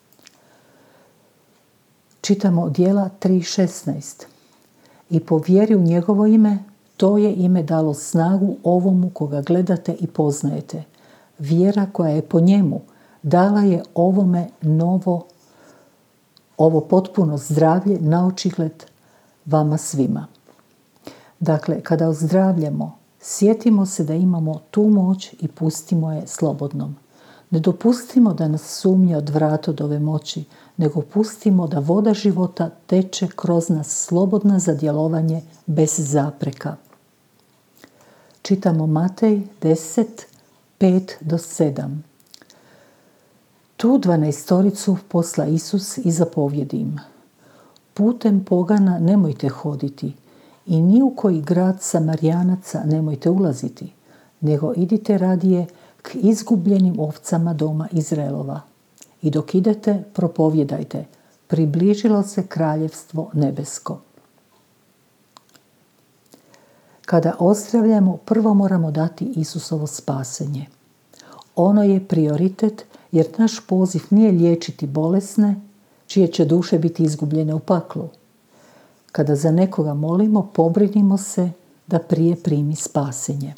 Čitamo Djela 3.16. I po vjeri u njegovo ime, to je ime dalo snagu ovomu koga gledate i poznajete. Vjera koja je po njemu dala je ovome ovo potpuno zdravlje na očigled vama svima. Dakle, kada ozdravljamo, sjetimo se da imamo tu moć i pustimo je slobodnom. Ne dopustimo da nas sumnja odvrati od ove moći, nego pustimo da voda života teče kroz nas slobodna za djelovanje bez zapreka. Čitamo Matej 10, 5 do 7. Tu 12 posla Isus i zapovjedi im: Putem pogana nemojte hoditi i ni u koji grad Samarijanaca nemojte ulaziti, nego idite radije k izgubljenim ovcama doma Izraelova. I dok idete, propovjedajte: približilo se kraljevstvo nebesko. Kada ozdravljamo, prvo moramo dati Isusovo spasenje. Ono je prioritet, jer naš poziv nije liječiti bolesne, čije će duše biti izgubljene u paklu. Kada za nekoga molimo, pobrinimo se da prije primi spasenje.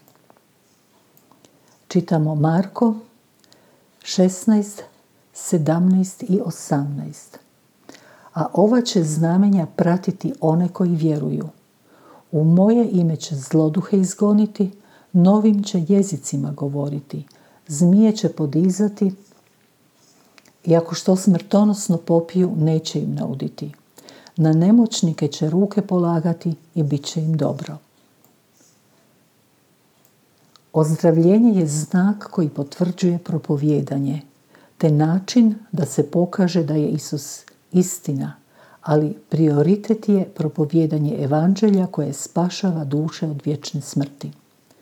Čitamo Marko 16, 17 i 18. A ova će znamenja pratiti one koji vjeruju. U moje ime će zloduhe izgoniti, novim će jezicima govoriti, zmije će podizati i ako što smrtonosno popiju, neće im nauditi. Na nemoćnike će ruke polagati i bit će im dobro. Ozdravljenje je znak koji potvrđuje propovijedanje, te način da se pokaže da je Isus istina, ali prioritet je propovijedanje evanđelja koje spašava duše od vječne smrti.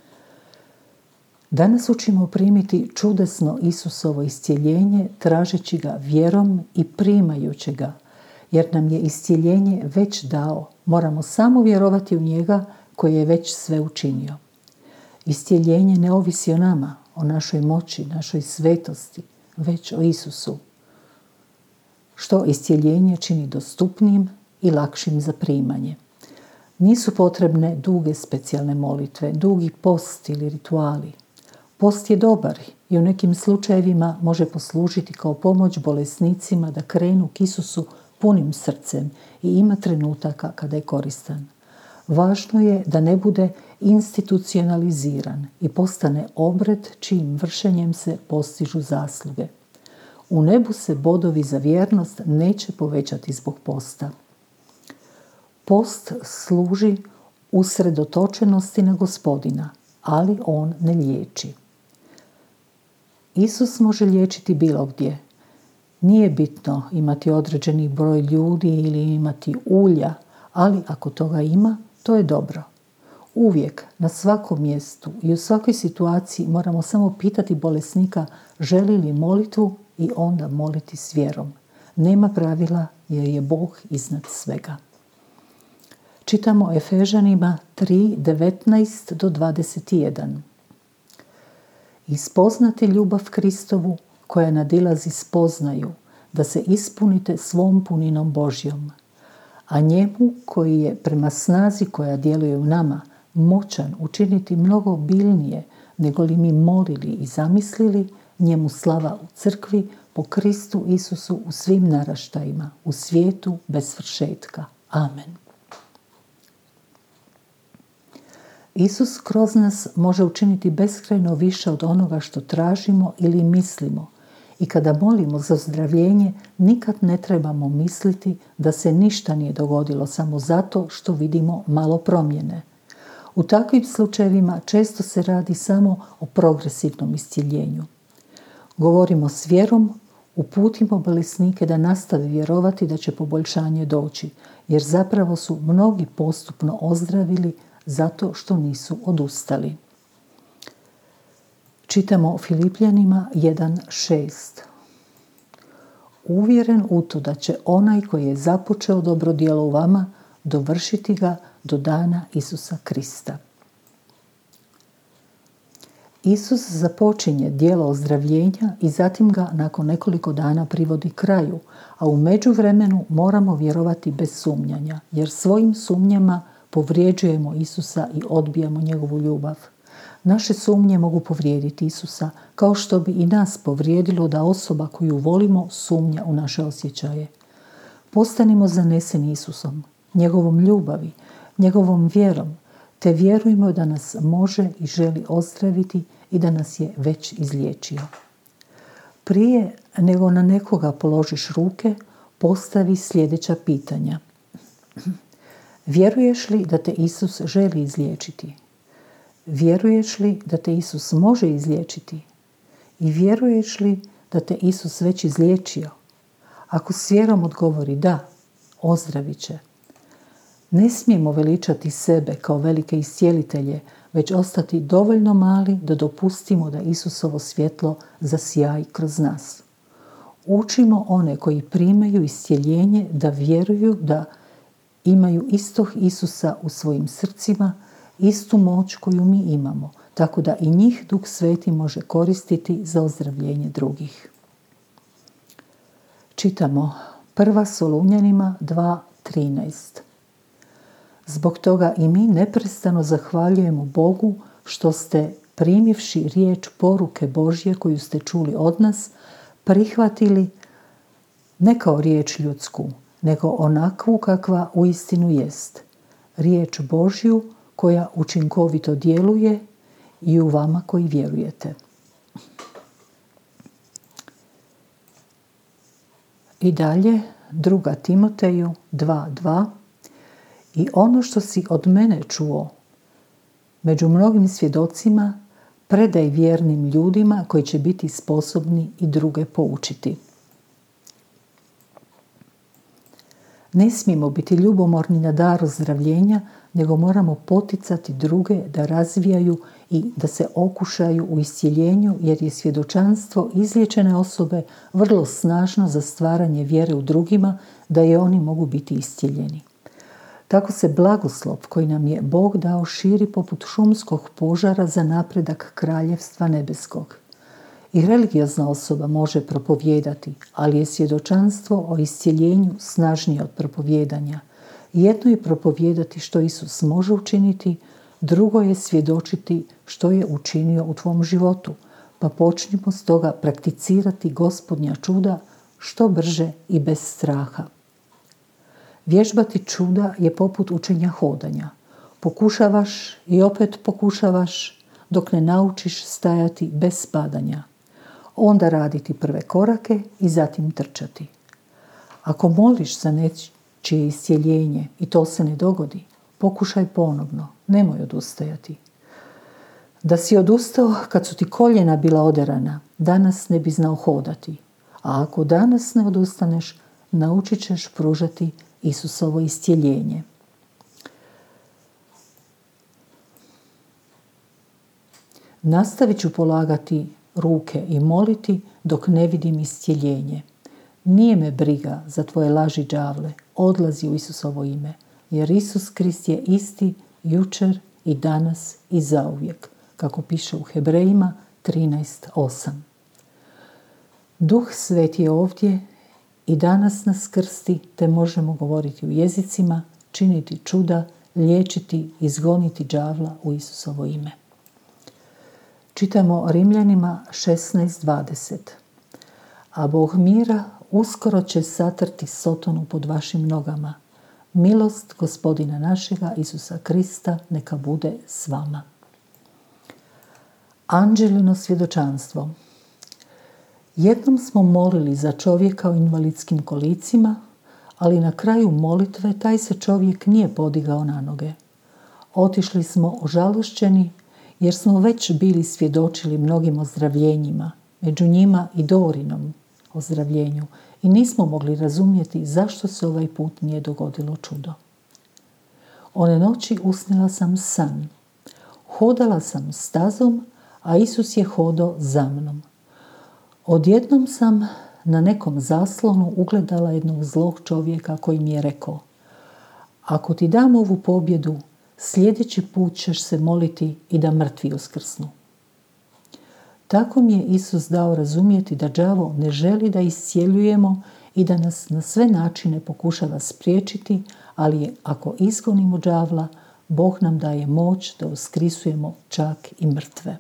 Danas učimo primiti čudesno Isusovo iscjeljenje tražeći ga vjerom i primajući ga, jer nam je iscjeljenje već dao. Moramo samo vjerovati u njega koji je već sve učinio. Iscjeljenje ne ovisi o nama, o našoj moći, našoj svetosti, već o Isusu, što iscjeljenje čini dostupnijim i lakšim za primanje. Nisu potrebne duge specijalne molitve, dugi post ili rituali. Post je dobar i u nekim slučajevima može poslužiti kao pomoć bolesnicima da krenu k Isusu punim srcem i ima trenutaka kada je koristan. Važno je da ne bude institucionaliziran i postane obred čijim vršenjem se postižu zasluge. U nebu se bodovi za vjernost neće povećati zbog posta. Post služi usredotočenosti na Gospodina, ali on ne liječi. Isus može liječiti bilo gdje. Nije bitno imati određeni broj ljudi ili imati ulja, ali ako toga ima, to je dobro. Uvijek, na svakom mjestu i u svakoj situaciji moramo samo pitati bolesnika želi li molitvu i onda moliti s vjerom. Nema pravila jer je Bog iznad svega. Čitamo Efežanima 3:19 do 21. I spoznati ljubav Kristovu koja nadilazi spoznaju, da se ispunite svom puninom Božjom. A njemu koji je prema snazi koja djeluje u nama moćan učiniti mnogo obilnije nego li mi molili i zamislili, njemu slava u crkvi po Kristu Isusu u svim naraštajima, u svijetu bez svršetka. Amen. Isus kroz nas može učiniti beskrajno više od onoga što tražimo ili mislimo. I kada molimo za ozdravljenje, nikad ne trebamo misliti da se ništa nije dogodilo samo zato što vidimo malo promjene. U takvim slučajevima često se radi samo o progresivnom iscjeljenju. Govorimo s vjerom, uputimo bolesnike da nastave vjerovati da će poboljšanje doći, jer zapravo su mnogi postupno ozdravili zato što nisu odustali. Čitamo Filipljanima 1:6. Uvjeren u to da će onaj koji je započeo dobro djelo u vama dovršiti ga do dana Isusa Krista. Isus započinje djelo ozdravljenja i zatim ga nakon nekoliko dana privodi kraju, a u međuvremenu moramo vjerovati bez sumnjanja, jer svojim sumnjama povrijeđujemo Isusa i odbijamo njegovu ljubav. Naše sumnje mogu povrijediti Isusa, kao što bi i nas povrijedilo da osoba koju volimo sumnja u naše osjećaje. Postanimo zaneseni Isusom, njegovom ljubavi, njegovom vjerom, te vjerujmo da nas može i želi ozdraviti i da nas je već izliječio. Prije nego na nekoga položiš ruke, postavi sljedeća pitanja. Vjeruješ li da te Isus želi izliječiti? Vjeruješ li da te Isus može izliječiti? I vjeruješ li da te Isus već izliječio? Ako s vjerom odgovori da, ozdravit će. Ne smijemo veličati sebe kao velike iscijelitelje, već ostati dovoljno mali da dopustimo da Isusovo svjetlo zasjaji kroz nas. Učimo one koji primaju iscijeljenje da vjeruju da imaju istog Isusa u svojim srcima, istu moć koju mi imamo, tako da i njih Duh Sveti može koristiti za ozdravljenje drugih. Čitamo 1. Solunjanima 2:13. Zbog toga i mi neprestano zahvaljujemo Bogu što ste, primivši riječ poruke Božje koju ste čuli od nas, prihvatili ne kao riječ ljudsku, nego onakvu kakva uistinu jest. Riječ Božju koja učinkovito djeluje i u vama koji vjerujete. I dalje, 2. Timoteju 2:2. I ono što si od mene čuo među mnogim svjedocima, predaj vjernim ljudima koji će biti sposobni i druge poučiti. Ne smijemo biti ljubomorni na dar ozdravljenja, nego moramo poticati druge da razvijaju i da se okušaju u iscjeljenju, jer je svjedočanstvo izliječene osobe vrlo snažno za stvaranje vjere u drugima da i oni mogu biti iscjeljeni. Tako se blagoslov koji nam je Bog dao širi poput šumskog požara za napredak kraljevstva nebeskog. I religiozna osoba može propovijedati, ali je svjedočanstvo o iscjeljenju snažnije od propovijedanja. Jedno je propovijedati što Isus može učiniti, drugo je svjedočiti što je učinio u tvom životu, pa počnimo stoga prakticirati Gospodnja čuda što brže i bez straha. Vježbati čuda je poput učenja hodanja. Pokušavaš i opet pokušavaš dok ne naučiš stajati bez padanja. Onda raditi prve korake i zatim trčati. Ako moliš za nečije iscjeljenje i to se ne dogodi, pokušaj ponovno, nemoj odustajati. Da si odustao kad su ti koljena bila oderana, danas ne bi znao hodati. A ako danas ne odustaneš, naučit ćeš pružati Isusovo iscjeljenje. Nastavit ću polagati ruke i moliti dok ne vidim iscjeljenje. Nije me briga za tvoje laži đavle, odlazi u Isusovo ime, jer Isus Krist je isti jučer i danas i zauvijek, kako piše u Hebrejima 13:8. Duh Sveti je ovdje i danas nas krsti, te možemo govoriti u jezicima, činiti čuda, liječiti, izgoniti đavla u Isusovo ime. Čitamo Rimljanima 16:20. A Bog mira uskoro će satrti Sotonu pod vašim nogama. Milost Gospodina našega Isusa Krista neka bude s vama. Anđelino svjedočanstvo. Jednom smo molili za čovjeka u invalidskim kolicima, ali na kraju molitve taj se čovjek nije podigao na noge. Otišli smo ožalošćeni jer smo već bili svjedočili mnogim ozdravljenjima, među njima i Dorinom ozdravljenju, i nismo mogli razumjeti zašto se ovaj put nije dogodilo čudo. One noći usnila sam san. Hodala sam stazom, a Isus je hodao za mnom. Odjednom sam na nekom zaslonu ugledala jednog zlog čovjeka koji mi je rekao: ako ti dam ovu pobjedu, sljedeći put ćeš se moliti i da mrtvi uskrsnu. Tako mi je Isus dao razumjeti da đavo ne želi da iscijeljujemo i da nas na sve načine pokušava spriječiti, ali ako izgonimo đavla, Bog nam daje moć da uskrisujemo čak i mrtve.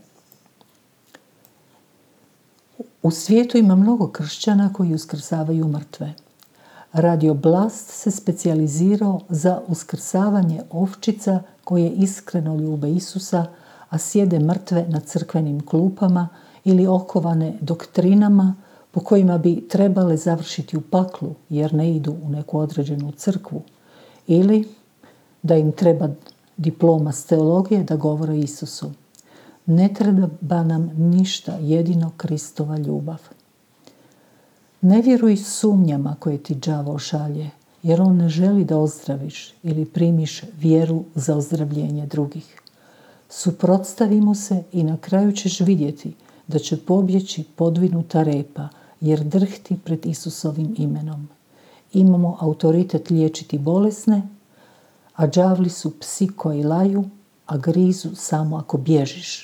U svijetu ima mnogo kršćana koji uskrsavaju mrtve. Radio Blast se specijalizirao za uskrsavanje ovčica koje iskreno ljube Isusa, a sjede mrtve na crkvenim klupama ili okovane doktrinama po kojima bi trebale završiti u paklu jer ne idu u neku određenu crkvu, ili da im treba diploma s teologije da govore o Isusu. Ne treba nam ništa, jedino Kristova ljubav. Ne vjeruj sumnjama koje ti đavo šalje, jer on ne želi da ozdraviš ili primiš vjeru za ozdravljenje drugih. Suprotstavi mu se i na kraju ćeš vidjeti da će pobjeći podvinuta repa, jer drhti pred Isusovim imenom. Imamo autoritet liječiti bolesne, a đavli su psi koji laju, a grizu samo ako bježiš.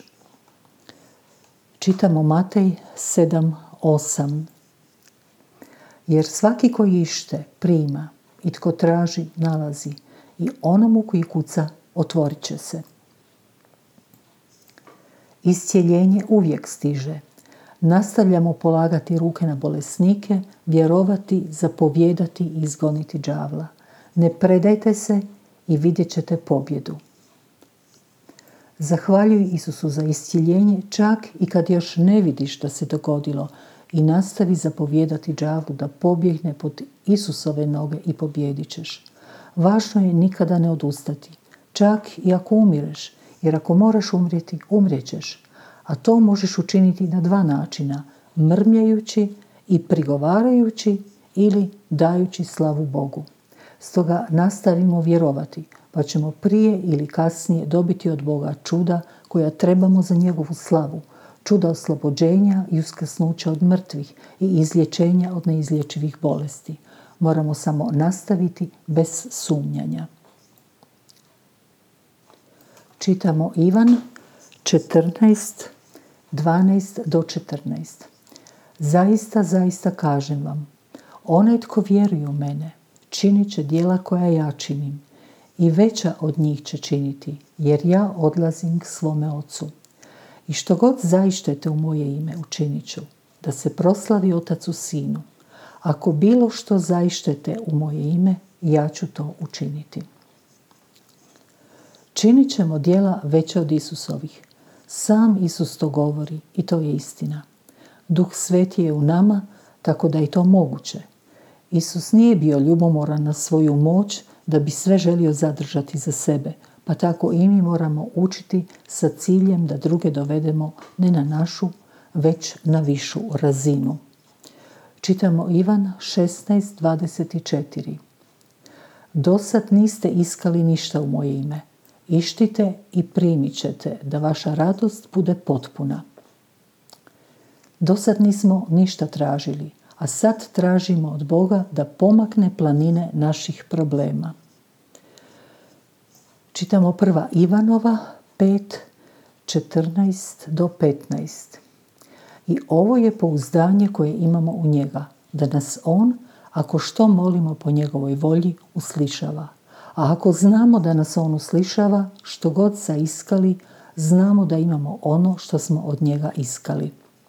Čitamo Matej 7:8. Jer svaki koji ište prima i tko traži nalazi, i onomu koji kuca otvorit će se. Iscijeljenje uvijek stiže. Nastavljamo polagati ruke na bolesnike, vjerovati, zapovijedati i izgoniti đavla. Ne predajte se i vidjet ćete pobjedu. Zahvaljuj Isusu za iscijeljenje čak i kad još ne vidiš da se dogodilo, i nastavi zapovijedati đavlu da pobjegne pod Isusove noge i pobjedit ćeš. Važno je nikada ne odustati, čak i ako umireš, jer ako moraš umrijeti, umrijećeš. A to možeš učiniti na 2 načina, mrmljajući i prigovarajući ili dajući slavu Bogu. Stoga nastavimo vjerovati, pa ćemo prije ili kasnije dobiti od Boga čuda koja trebamo za njegovu slavu, čuda oslobođenja i uskrsnuća od mrtvih i izlječenja od neizlječivih bolesti. Moramo samo nastaviti bez sumnjanja. Čitamo Ivan 14:12-14. Zaista, zaista kažem vam, onaj tko vjeruje u mene, činit će djela koja ja činim, i veća od njih će činiti, jer ja odlazim k svome Ocu. I što god zaištete u moje ime, učinit ću, da se proslavi Otac u Sinu. Ako bilo što zaištete u moje ime, ja ću to učiniti. Činit ćemo djela veća od Isusovih. Sam Isus to govori i to je istina. Duh Sveti je u nama, tako da je to moguće. Isus nije bio ljubomoran na svoju moć da bi sve želio zadržati za sebe, pa tako i mi moramo učiti sa ciljem da druge dovedemo ne na našu, već na višu razinu. Čitamo Ivan 16:24. Dosad niste iskali ništa u moje ime. Ištite i primit ćete, da vaša radost bude potpuna. Dosad nismo ništa tražili, a sad tražimo od Boga da pomakne planine naših problema. Čitamo 1. Ivanova 5:14-15. I ovo je pouzdanje koje imamo u njega, da nas on, ako što molimo po njegovoj volji, uslišava. A ako znamo da nas on uslišava, što god iskali, znamo da imamo ono što smo od njega iskali.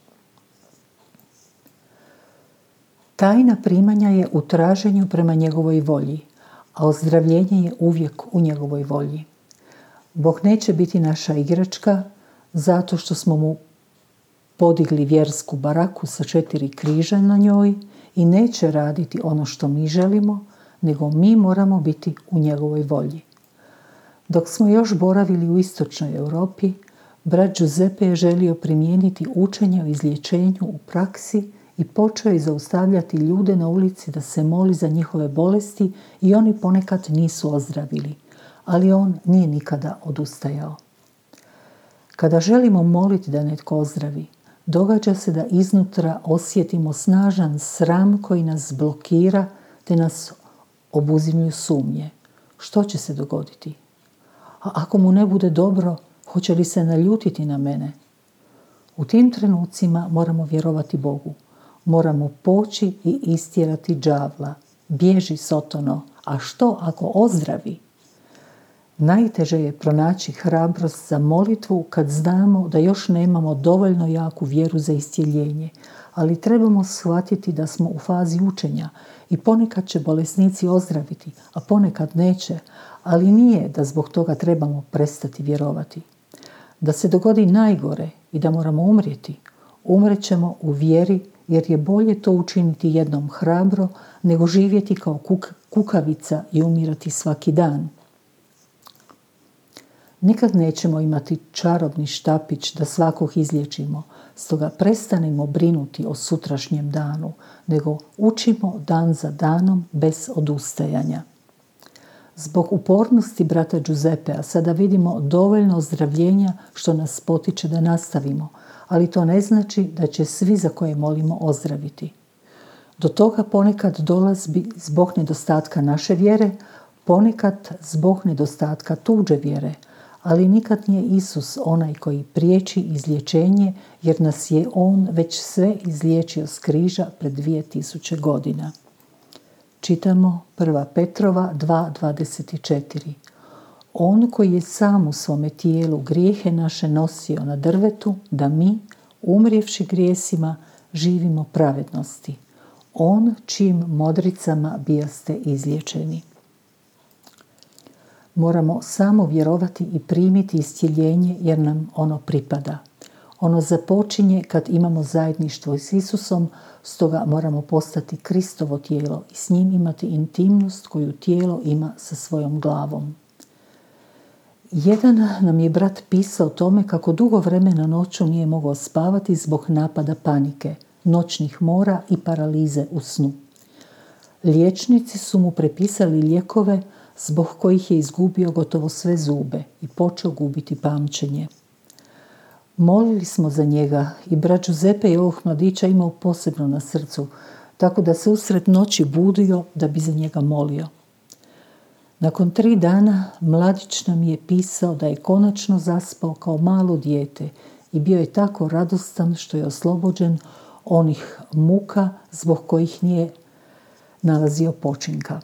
Tajna primanja je u traženju prema njegovoj volji, a ozdravljenje je uvijek u njegovoj volji. Bog neće biti naša igračka zato što smo mu podigli vjersku baraku sa 4 križa na njoj i neće raditi ono što mi želimo, nego mi moramo biti u njegovoj volji. Dok smo još boravili u istočnoj Europi, brat Giuseppe je želio primijeniti učenje o izlječenju u praksi i počeo je zaustavljati ljude na ulici da se moli za njihove bolesti i oni ponekad nisu ozdravili, ali on nije nikada odustajao. Kada želimo moliti da netko ozdravi, događa se da iznutra osjetimo snažan sram koji nas blokira te nas obuzimljuju sumnje. Što će se dogoditi? A ako mu ne bude dobro, hoće li se naljutiti na mene? U tim trenucima moramo vjerovati Bogu. Moramo poći i istjerati đavla. Bježi, Sotono, a što ako ozdravi? Najteže je pronaći hrabrost za molitvu kad znamo da još nemamo dovoljno jaku vjeru za iscjeljenje, ali trebamo shvatiti da smo u fazi učenja i ponekad će bolesnici ozdraviti, a ponekad neće, ali nije da zbog toga trebamo prestati vjerovati. Da se dogodi najgore i da moramo umrijeti, umrećemo u vjeri jer je bolje to učiniti jednom hrabro nego živjeti kao kukavica i umirati svaki dan. Nikad nećemo imati čarobni štapić da svakog izliječimo, stoga prestanemo brinuti o sutrašnjem danu, nego učimo dan za danom bez odustajanja. Zbog upornosti brata Giuseppea sada vidimo dovoljno ozdravljenja što nas potiče da nastavimo, ali to ne znači da će svi za koje molimo ozdraviti. Do toga ponekad dolazi zbog nedostatka naše vjere, ponekad zbog nedostatka tuđe vjere, ali nikad nije Isus onaj koji priječi izlječenje, jer nas je on već sve izliječio s križa pred 2000 godina. Čitamo 1. Petrova 2.24. On koji je sam u svome tijelu grijehe naše nosio na drvetu, da mi, umrijevši grijesima, živimo pravednosti. On čijim modricama bijaste izliječeni. Moramo samo vjerovati i primiti iscjeljenje jer nam ono pripada. Ono započinje kad imamo zajedništvo s Isusom, stoga moramo postati Kristovo tijelo i s njim imati intimnost koju tijelo ima sa svojom glavom. Jedan nam je brat pisao o tome kako dugo vremena noću nije mogao spavati zbog napada panike, noćnih mora i paralize u snu. Liječnici su mu prepisali lijekove zbog kojih je izgubio gotovo sve zube i počeo gubiti pamćenje. Molili smo za njega i brat Giuseppe je ovog mladića imao posebno na srcu, tako da se usred noći budio da bi za njega molio. Nakon 3 dana mladić nam je pisao da je konačno zaspao kao malo dijete i bio je tako radostan što je oslobođen onih muka zbog kojih nije nalazio počinka.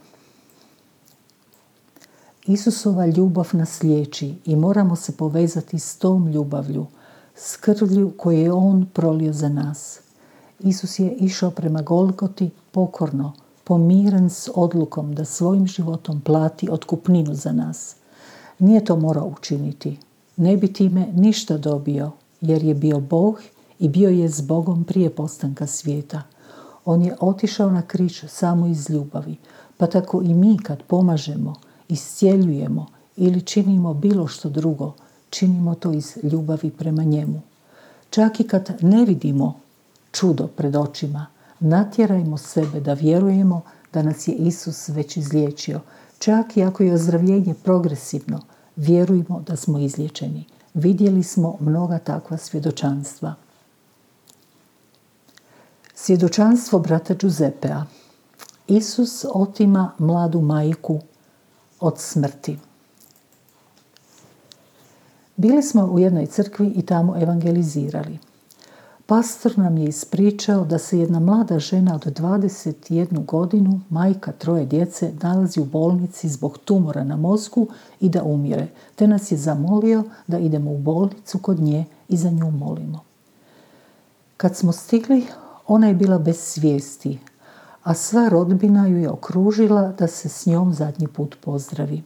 Isusova ljubav nas liječi i moramo se povezati s tom ljubavlju, s krvlju koju je on prolio za nas. Isus je išao prema Golgoti pokorno, pomiren s odlukom da svojim životom plati otkupninu za nas. Nije to morao učiniti. Ne bi time ništa dobio, jer je bio Bog i bio je s Bogom prije postanka svijeta. On je otišao na križ samo iz ljubavi, pa tako i mi kad pomažemo, iscijeljujemo ili činimo bilo što drugo, činimo to iz ljubavi prema njemu. Čak i kad ne vidimo čudo pred očima, natjerajmo sebe da vjerujemo da nas je Isus već izliječio. Čak i ako je ozdravljenje progresivno, vjerujmo da smo izliječeni. Vidjeli smo mnoga takva svjedočanstva. Svjedočanstvo brata Giuseppea. Isus otima mladu majku od smrti. Bili smo u jednoj crkvi i tamo evangelizirali. Pastor nam je ispričao da se jedna mlada žena od 21 godinu, majka 3 djece, nalazi u bolnici zbog tumora na mozgu i da umire, te nas je zamolio da idemo u bolnicu kod nje i za nju molimo. Kad smo stigli, ona je bila bez svijesti, a sva rodbina ju je okružila da se s njom zadnji put pozdravi.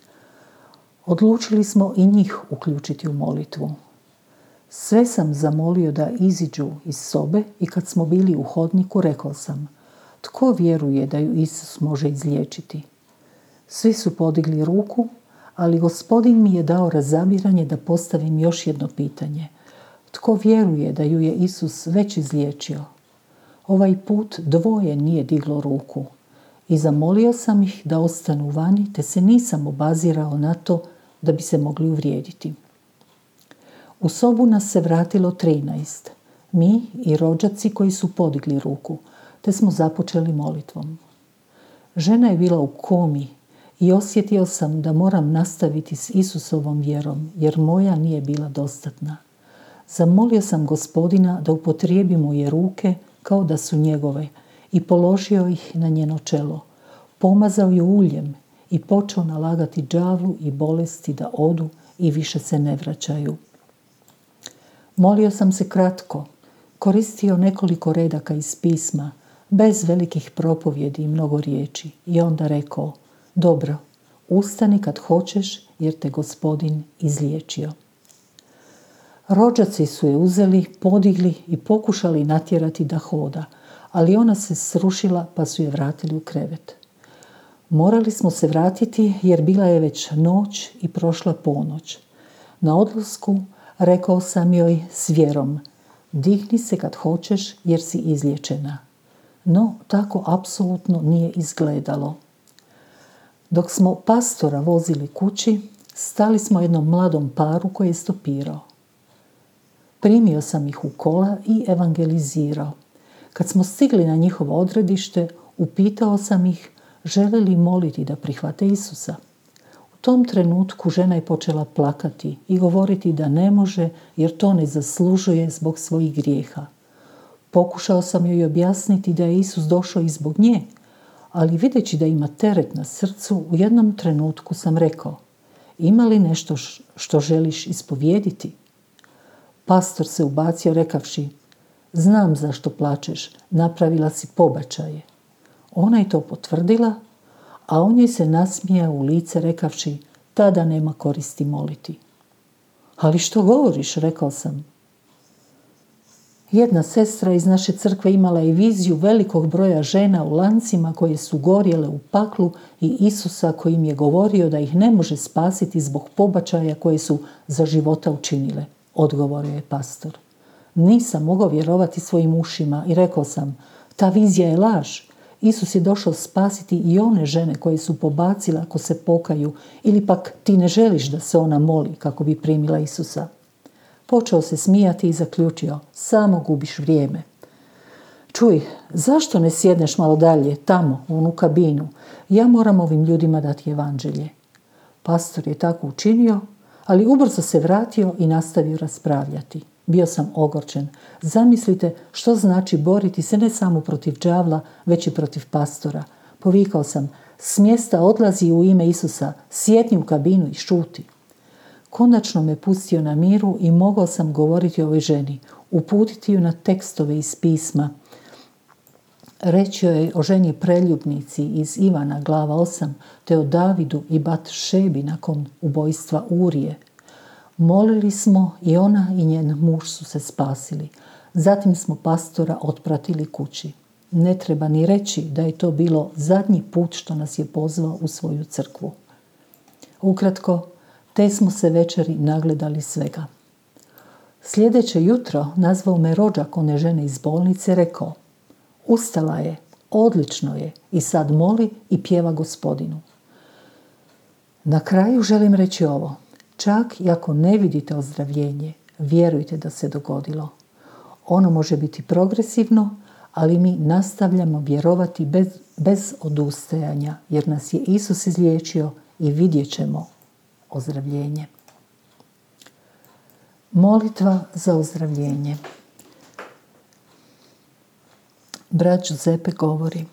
Odlučili smo i njih uključiti u molitvu. Sve sam zamolio da iziđu iz sobe i kad smo bili u hodniku rekao sam: tko vjeruje da ju Isus može izliječiti? Svi su podigli ruku, ali Gospodin mi je dao razabiranje da postavim još jedno pitanje. Tko vjeruje da ju je Isus već izliječio? Ovaj put 2 nije diglo ruku i zamolio sam ih da ostanu vani, te se nisam obazirao na to da bi se mogli uvrijediti. U sobu nas se vratilo 13, mi i rođaci koji su podigli ruku, te smo započeli molitvom. Žena je bila u komi i osjetio sam da moram nastaviti s Isusovom vjerom, jer moja nije bila dostatna. Zamolio sam Gospodina da upotrijebi moje ruke kao da su njegove i položio ih na njeno čelo. Pomazao ju uljem i počeo nalagati đavlu i bolesti da odu i više se ne vraćaju. Molio sam se kratko, koristio nekoliko redaka iz pisma, bez velikih propovjedi i mnogo riječi, i onda rekao: dobro, ustani kad hoćeš jer te Gospodin izliječio. Rođaci su je uzeli, podigli i pokušali natjerati da hoda, ali ona se srušila pa su je vratili u krevet. Morali smo se vratiti jer bila je već noć i prošla ponoć. Na odlasku rekao sam joj s vjerom: digni se kad hoćeš jer si izliječena. No, tako apsolutno nije izgledalo. Dok smo pastora vozili kući, stali smo jednom mladom paru koji je stopirao. Primio sam ih u kola i evangelizirao. Kad smo stigli na njihovo odredište, upitao sam ih žele li moliti da prihvate Isusa. U tom trenutku žena je počela plakati i govoriti da ne može jer to ne zaslužuje zbog svojih grijeha. Pokušao sam joj objasniti da je Isus došao i zbog nje, ali videći da ima teret na srcu, u jednom trenutku sam rekao: ima li nešto što želiš ispovijediti? Pastor se ubacio rekavši: znam zašto plačeš, napravila si pobačaje. Ona je to potvrdila, a on joj se nasmijao u lice rekavši: tada nema koristi moliti. Ali što govoriš, rekao sam. Jedna sestra iz naše crkve imala je viziju velikog broja žena u lancima koje su gorjele u paklu i Isusa koji im je govorio da ih ne može spasiti zbog pobačaja koje su za života učinile, odgovorio je pastor. Nisam mogao vjerovati svojim ušima i rekao sam: ta vizija je laž. Isus je došao spasiti i one žene koje su pobacile ako se pokaju, ili pak ti ne želiš da se ona moli kako bi primila Isusa. Počeo se smijati i zaključio: samo gubiš vrijeme. Čuj, zašto ne sjedneš malo dalje, tamo, u onu kabinu? Ja moram ovim ljudima dati evanđelje. Pastor je tako učinio, ali ubrzo se vratio i nastavio raspravljati. Bio sam ogorčen. Zamislite što znači boriti se ne samo protiv đavla, već i protiv pastora. Povikao sam: s mjesta odlazi u ime Isusa, sjedni u kabinu i šuti. Konačno me pustio na miru i mogao sam govoriti o ovoj ženi, uputiti ju na tekstove iz pisma. Reći joj o ženi preljubnici iz Ivana, glava 8, te o Davidu i Bat-šebi nakon ubojstva Urije. Molili smo i ona i njen muž su se spasili. Zatim smo pastora otpratili kući. Ne treba ni reći da je to bilo zadnji put što nas je pozvao u svoju crkvu. Ukratko, te smo se večeri nagledali svega. Sljedeće jutro nazvao me rođak one žene iz bolnice i rekao: ustala je, odlično je i sad moli i pjeva Gospodinu. Na kraju želim reći ovo: čak i ako ne vidite ozdravljenje, vjerujte da se dogodilo. Ono može biti progresivno, ali mi nastavljamo vjerovati bez odustajanja, jer nas je Isus izliječio i vidjet ćemo ozdravljenje. Molitva za ozdravljenje. Brat Giuseppe govori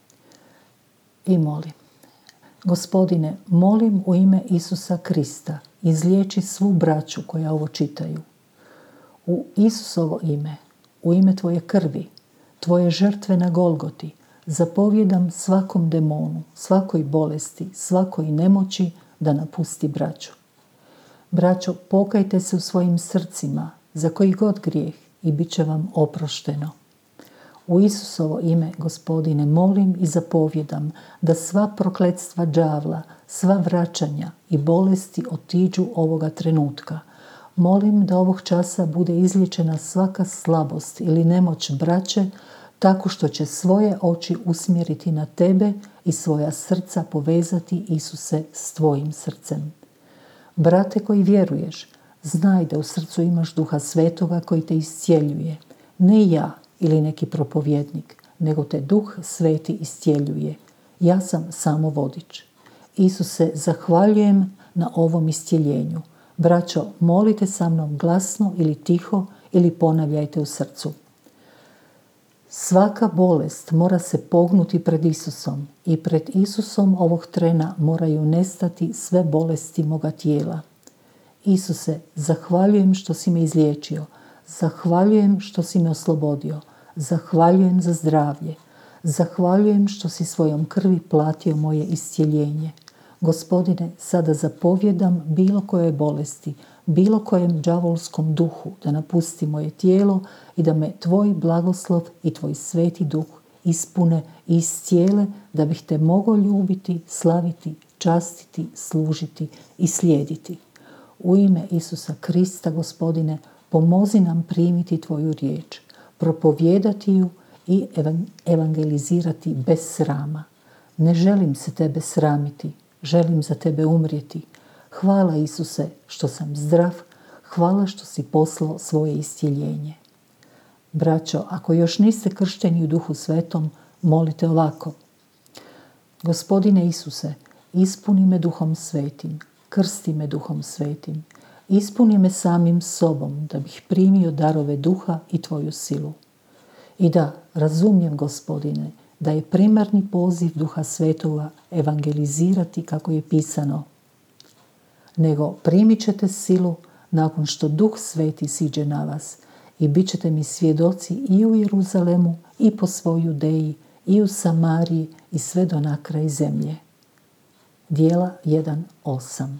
i moli: Gospodine, molim u ime Isusa Krista, izliječi svu braću koja ovo čitaju. U Isusovo ime, u ime Tvoje krvi, Tvoje žrtve na Golgoti, zapovjedam svakom demonu, svakoj bolesti, svakoj nemoći da napusti braću. Braćo, pokajte se u svojim srcima za koji god grijeh i bit će vam oprošteno. U Isusovo ime, Gospodine, molim i zapovjedam da sva prokletstva đavla, sva vraćanja i bolesti otiđu ovoga trenutka. Molim da ovog časa bude izliječena svaka slabost ili nemoć braće, tako što će svoje oči usmjeriti na Tebe i svoja srca povezati, Isuse, s Tvojim srcem. Brate koji vjeruješ, znaj da u srcu imaš Duha Svetoga koji te iscijeljuje. Ne ja ili neki propovjednik, nego te Duh Sveti iscijeljuje. Ja sam samo vodič. Isuse, zahvaljujem na ovom iscijeljenju. Braćo, molite sa mnom glasno ili tiho ili ponavljajte u srcu. Svaka bolest mora se pognuti pred Isusom i pred Isusom ovog trena moraju nestati sve bolesti moga tijela. Isuse, zahvaljujem što si me izliječio, zahvaljujem što si me oslobodio, zahvaljujem za zdravlje, zahvaljujem što si svojom krvi platio moje iscijeljenje. Gospodine, sada zapovjedam bilo koje bolesti, bilo kojem đavolskom duhu da napusti moje tijelo i da me Tvoj blagoslov i Tvoj Sveti Duh ispune i iscijele da bih Te mogao ljubiti, slaviti, častiti, služiti i slijediti. U ime Isusa Krista, Gospodine, pomozi nam primiti Tvoju riječ, propovijedati ju i evangelizirati bez srama. Ne želim se Tebe sramiti, želim za Tebe umrijeti. Hvala Isuse što sam zdrav, hvala što si poslao svoje iscijeljenje. Braćo, ako još niste kršteni u Duhu Svetom, molite ovako. Gospodine Isuse, ispuni me Duhom Svetim, krsti me Duhom Svetim, ispuni me samim sobom da bih primio darove Duha i Tvoju silu. I da, razumijem, Gospodine, da je primarni poziv Duha Svetoga evangelizirati kako je pisano. Nego primit ćete silu nakon što Duh Sveti siđe na vas i bit ćete mi svjedoci i u Jeruzalemu i po svoj Judeji i u Samariji i sve do na kraj zemlje. Djela 1:8.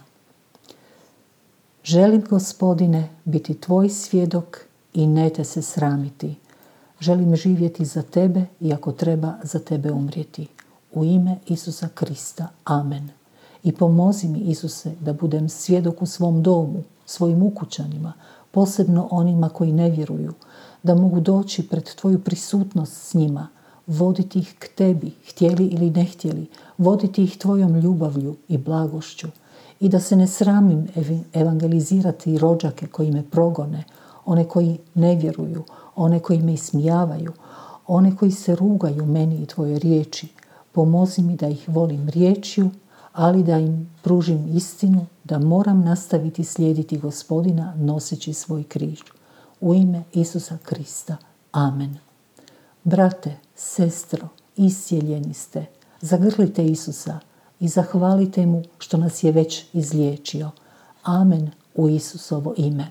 Želim, Gospodine, biti Tvoj svjedok i ne te se sramiti. Želim živjeti za Tebe i ako treba za Tebe umrijeti. U ime Isusa Krista. Amen. I pomozi mi, Isuse, da budem svjedok u svom domu, svojim ukućanima, posebno onima koji ne vjeruju, da mogu doći pred Tvoju prisutnost s njima, voditi ih k Tebi, htjeli ili ne htjeli, voditi ih Tvojom ljubavlju i blagošću i da se ne sramim evangelizirati rođake koji me progone, one koji ne vjeruju, one koji me ismijavaju, one koji se rugaju meni i Tvoje riječi. Pomozi mi da ih volim riječju, ali da im pružim istinu, da moram nastaviti slijediti Gospodina noseći svoj križ. U ime Isusa Krista. Amen. Brate, sestro, iscijeljeni ste. Zagrlite Isusa i zahvalite mu što nas je već izliječio. Amen u Isusovo ime.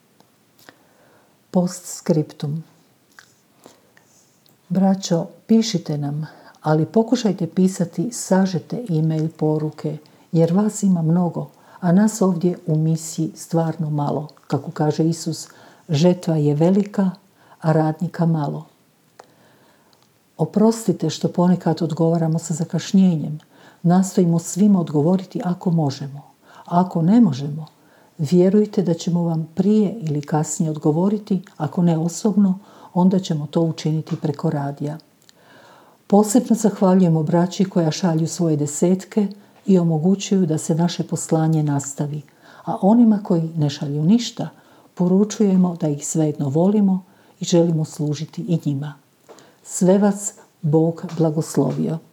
Postscriptum. Braćo, pišite nam, ali pokušajte pisati sažete e-mail poruke, jer vas ima mnogo, a nas ovdje u misiji stvarno malo. Kako kaže Isus, žetva je velika, a radnika malo. Oprostite što ponekad odgovaramo sa zakašnjenjem. Nastojimo svima odgovoriti ako možemo. A ako ne možemo, vjerujte da ćemo vam prije ili kasnije odgovoriti, ako ne osobno, onda ćemo to učiniti preko radija. Posebno zahvaljujemo braći koja šalju svoje desetke i omogućuju da se naše poslanje nastavi, a onima koji ne šalju ništa, poručujemo da ih svejedno volimo i želimo služiti i njima. Sve vas Bog blagoslovio.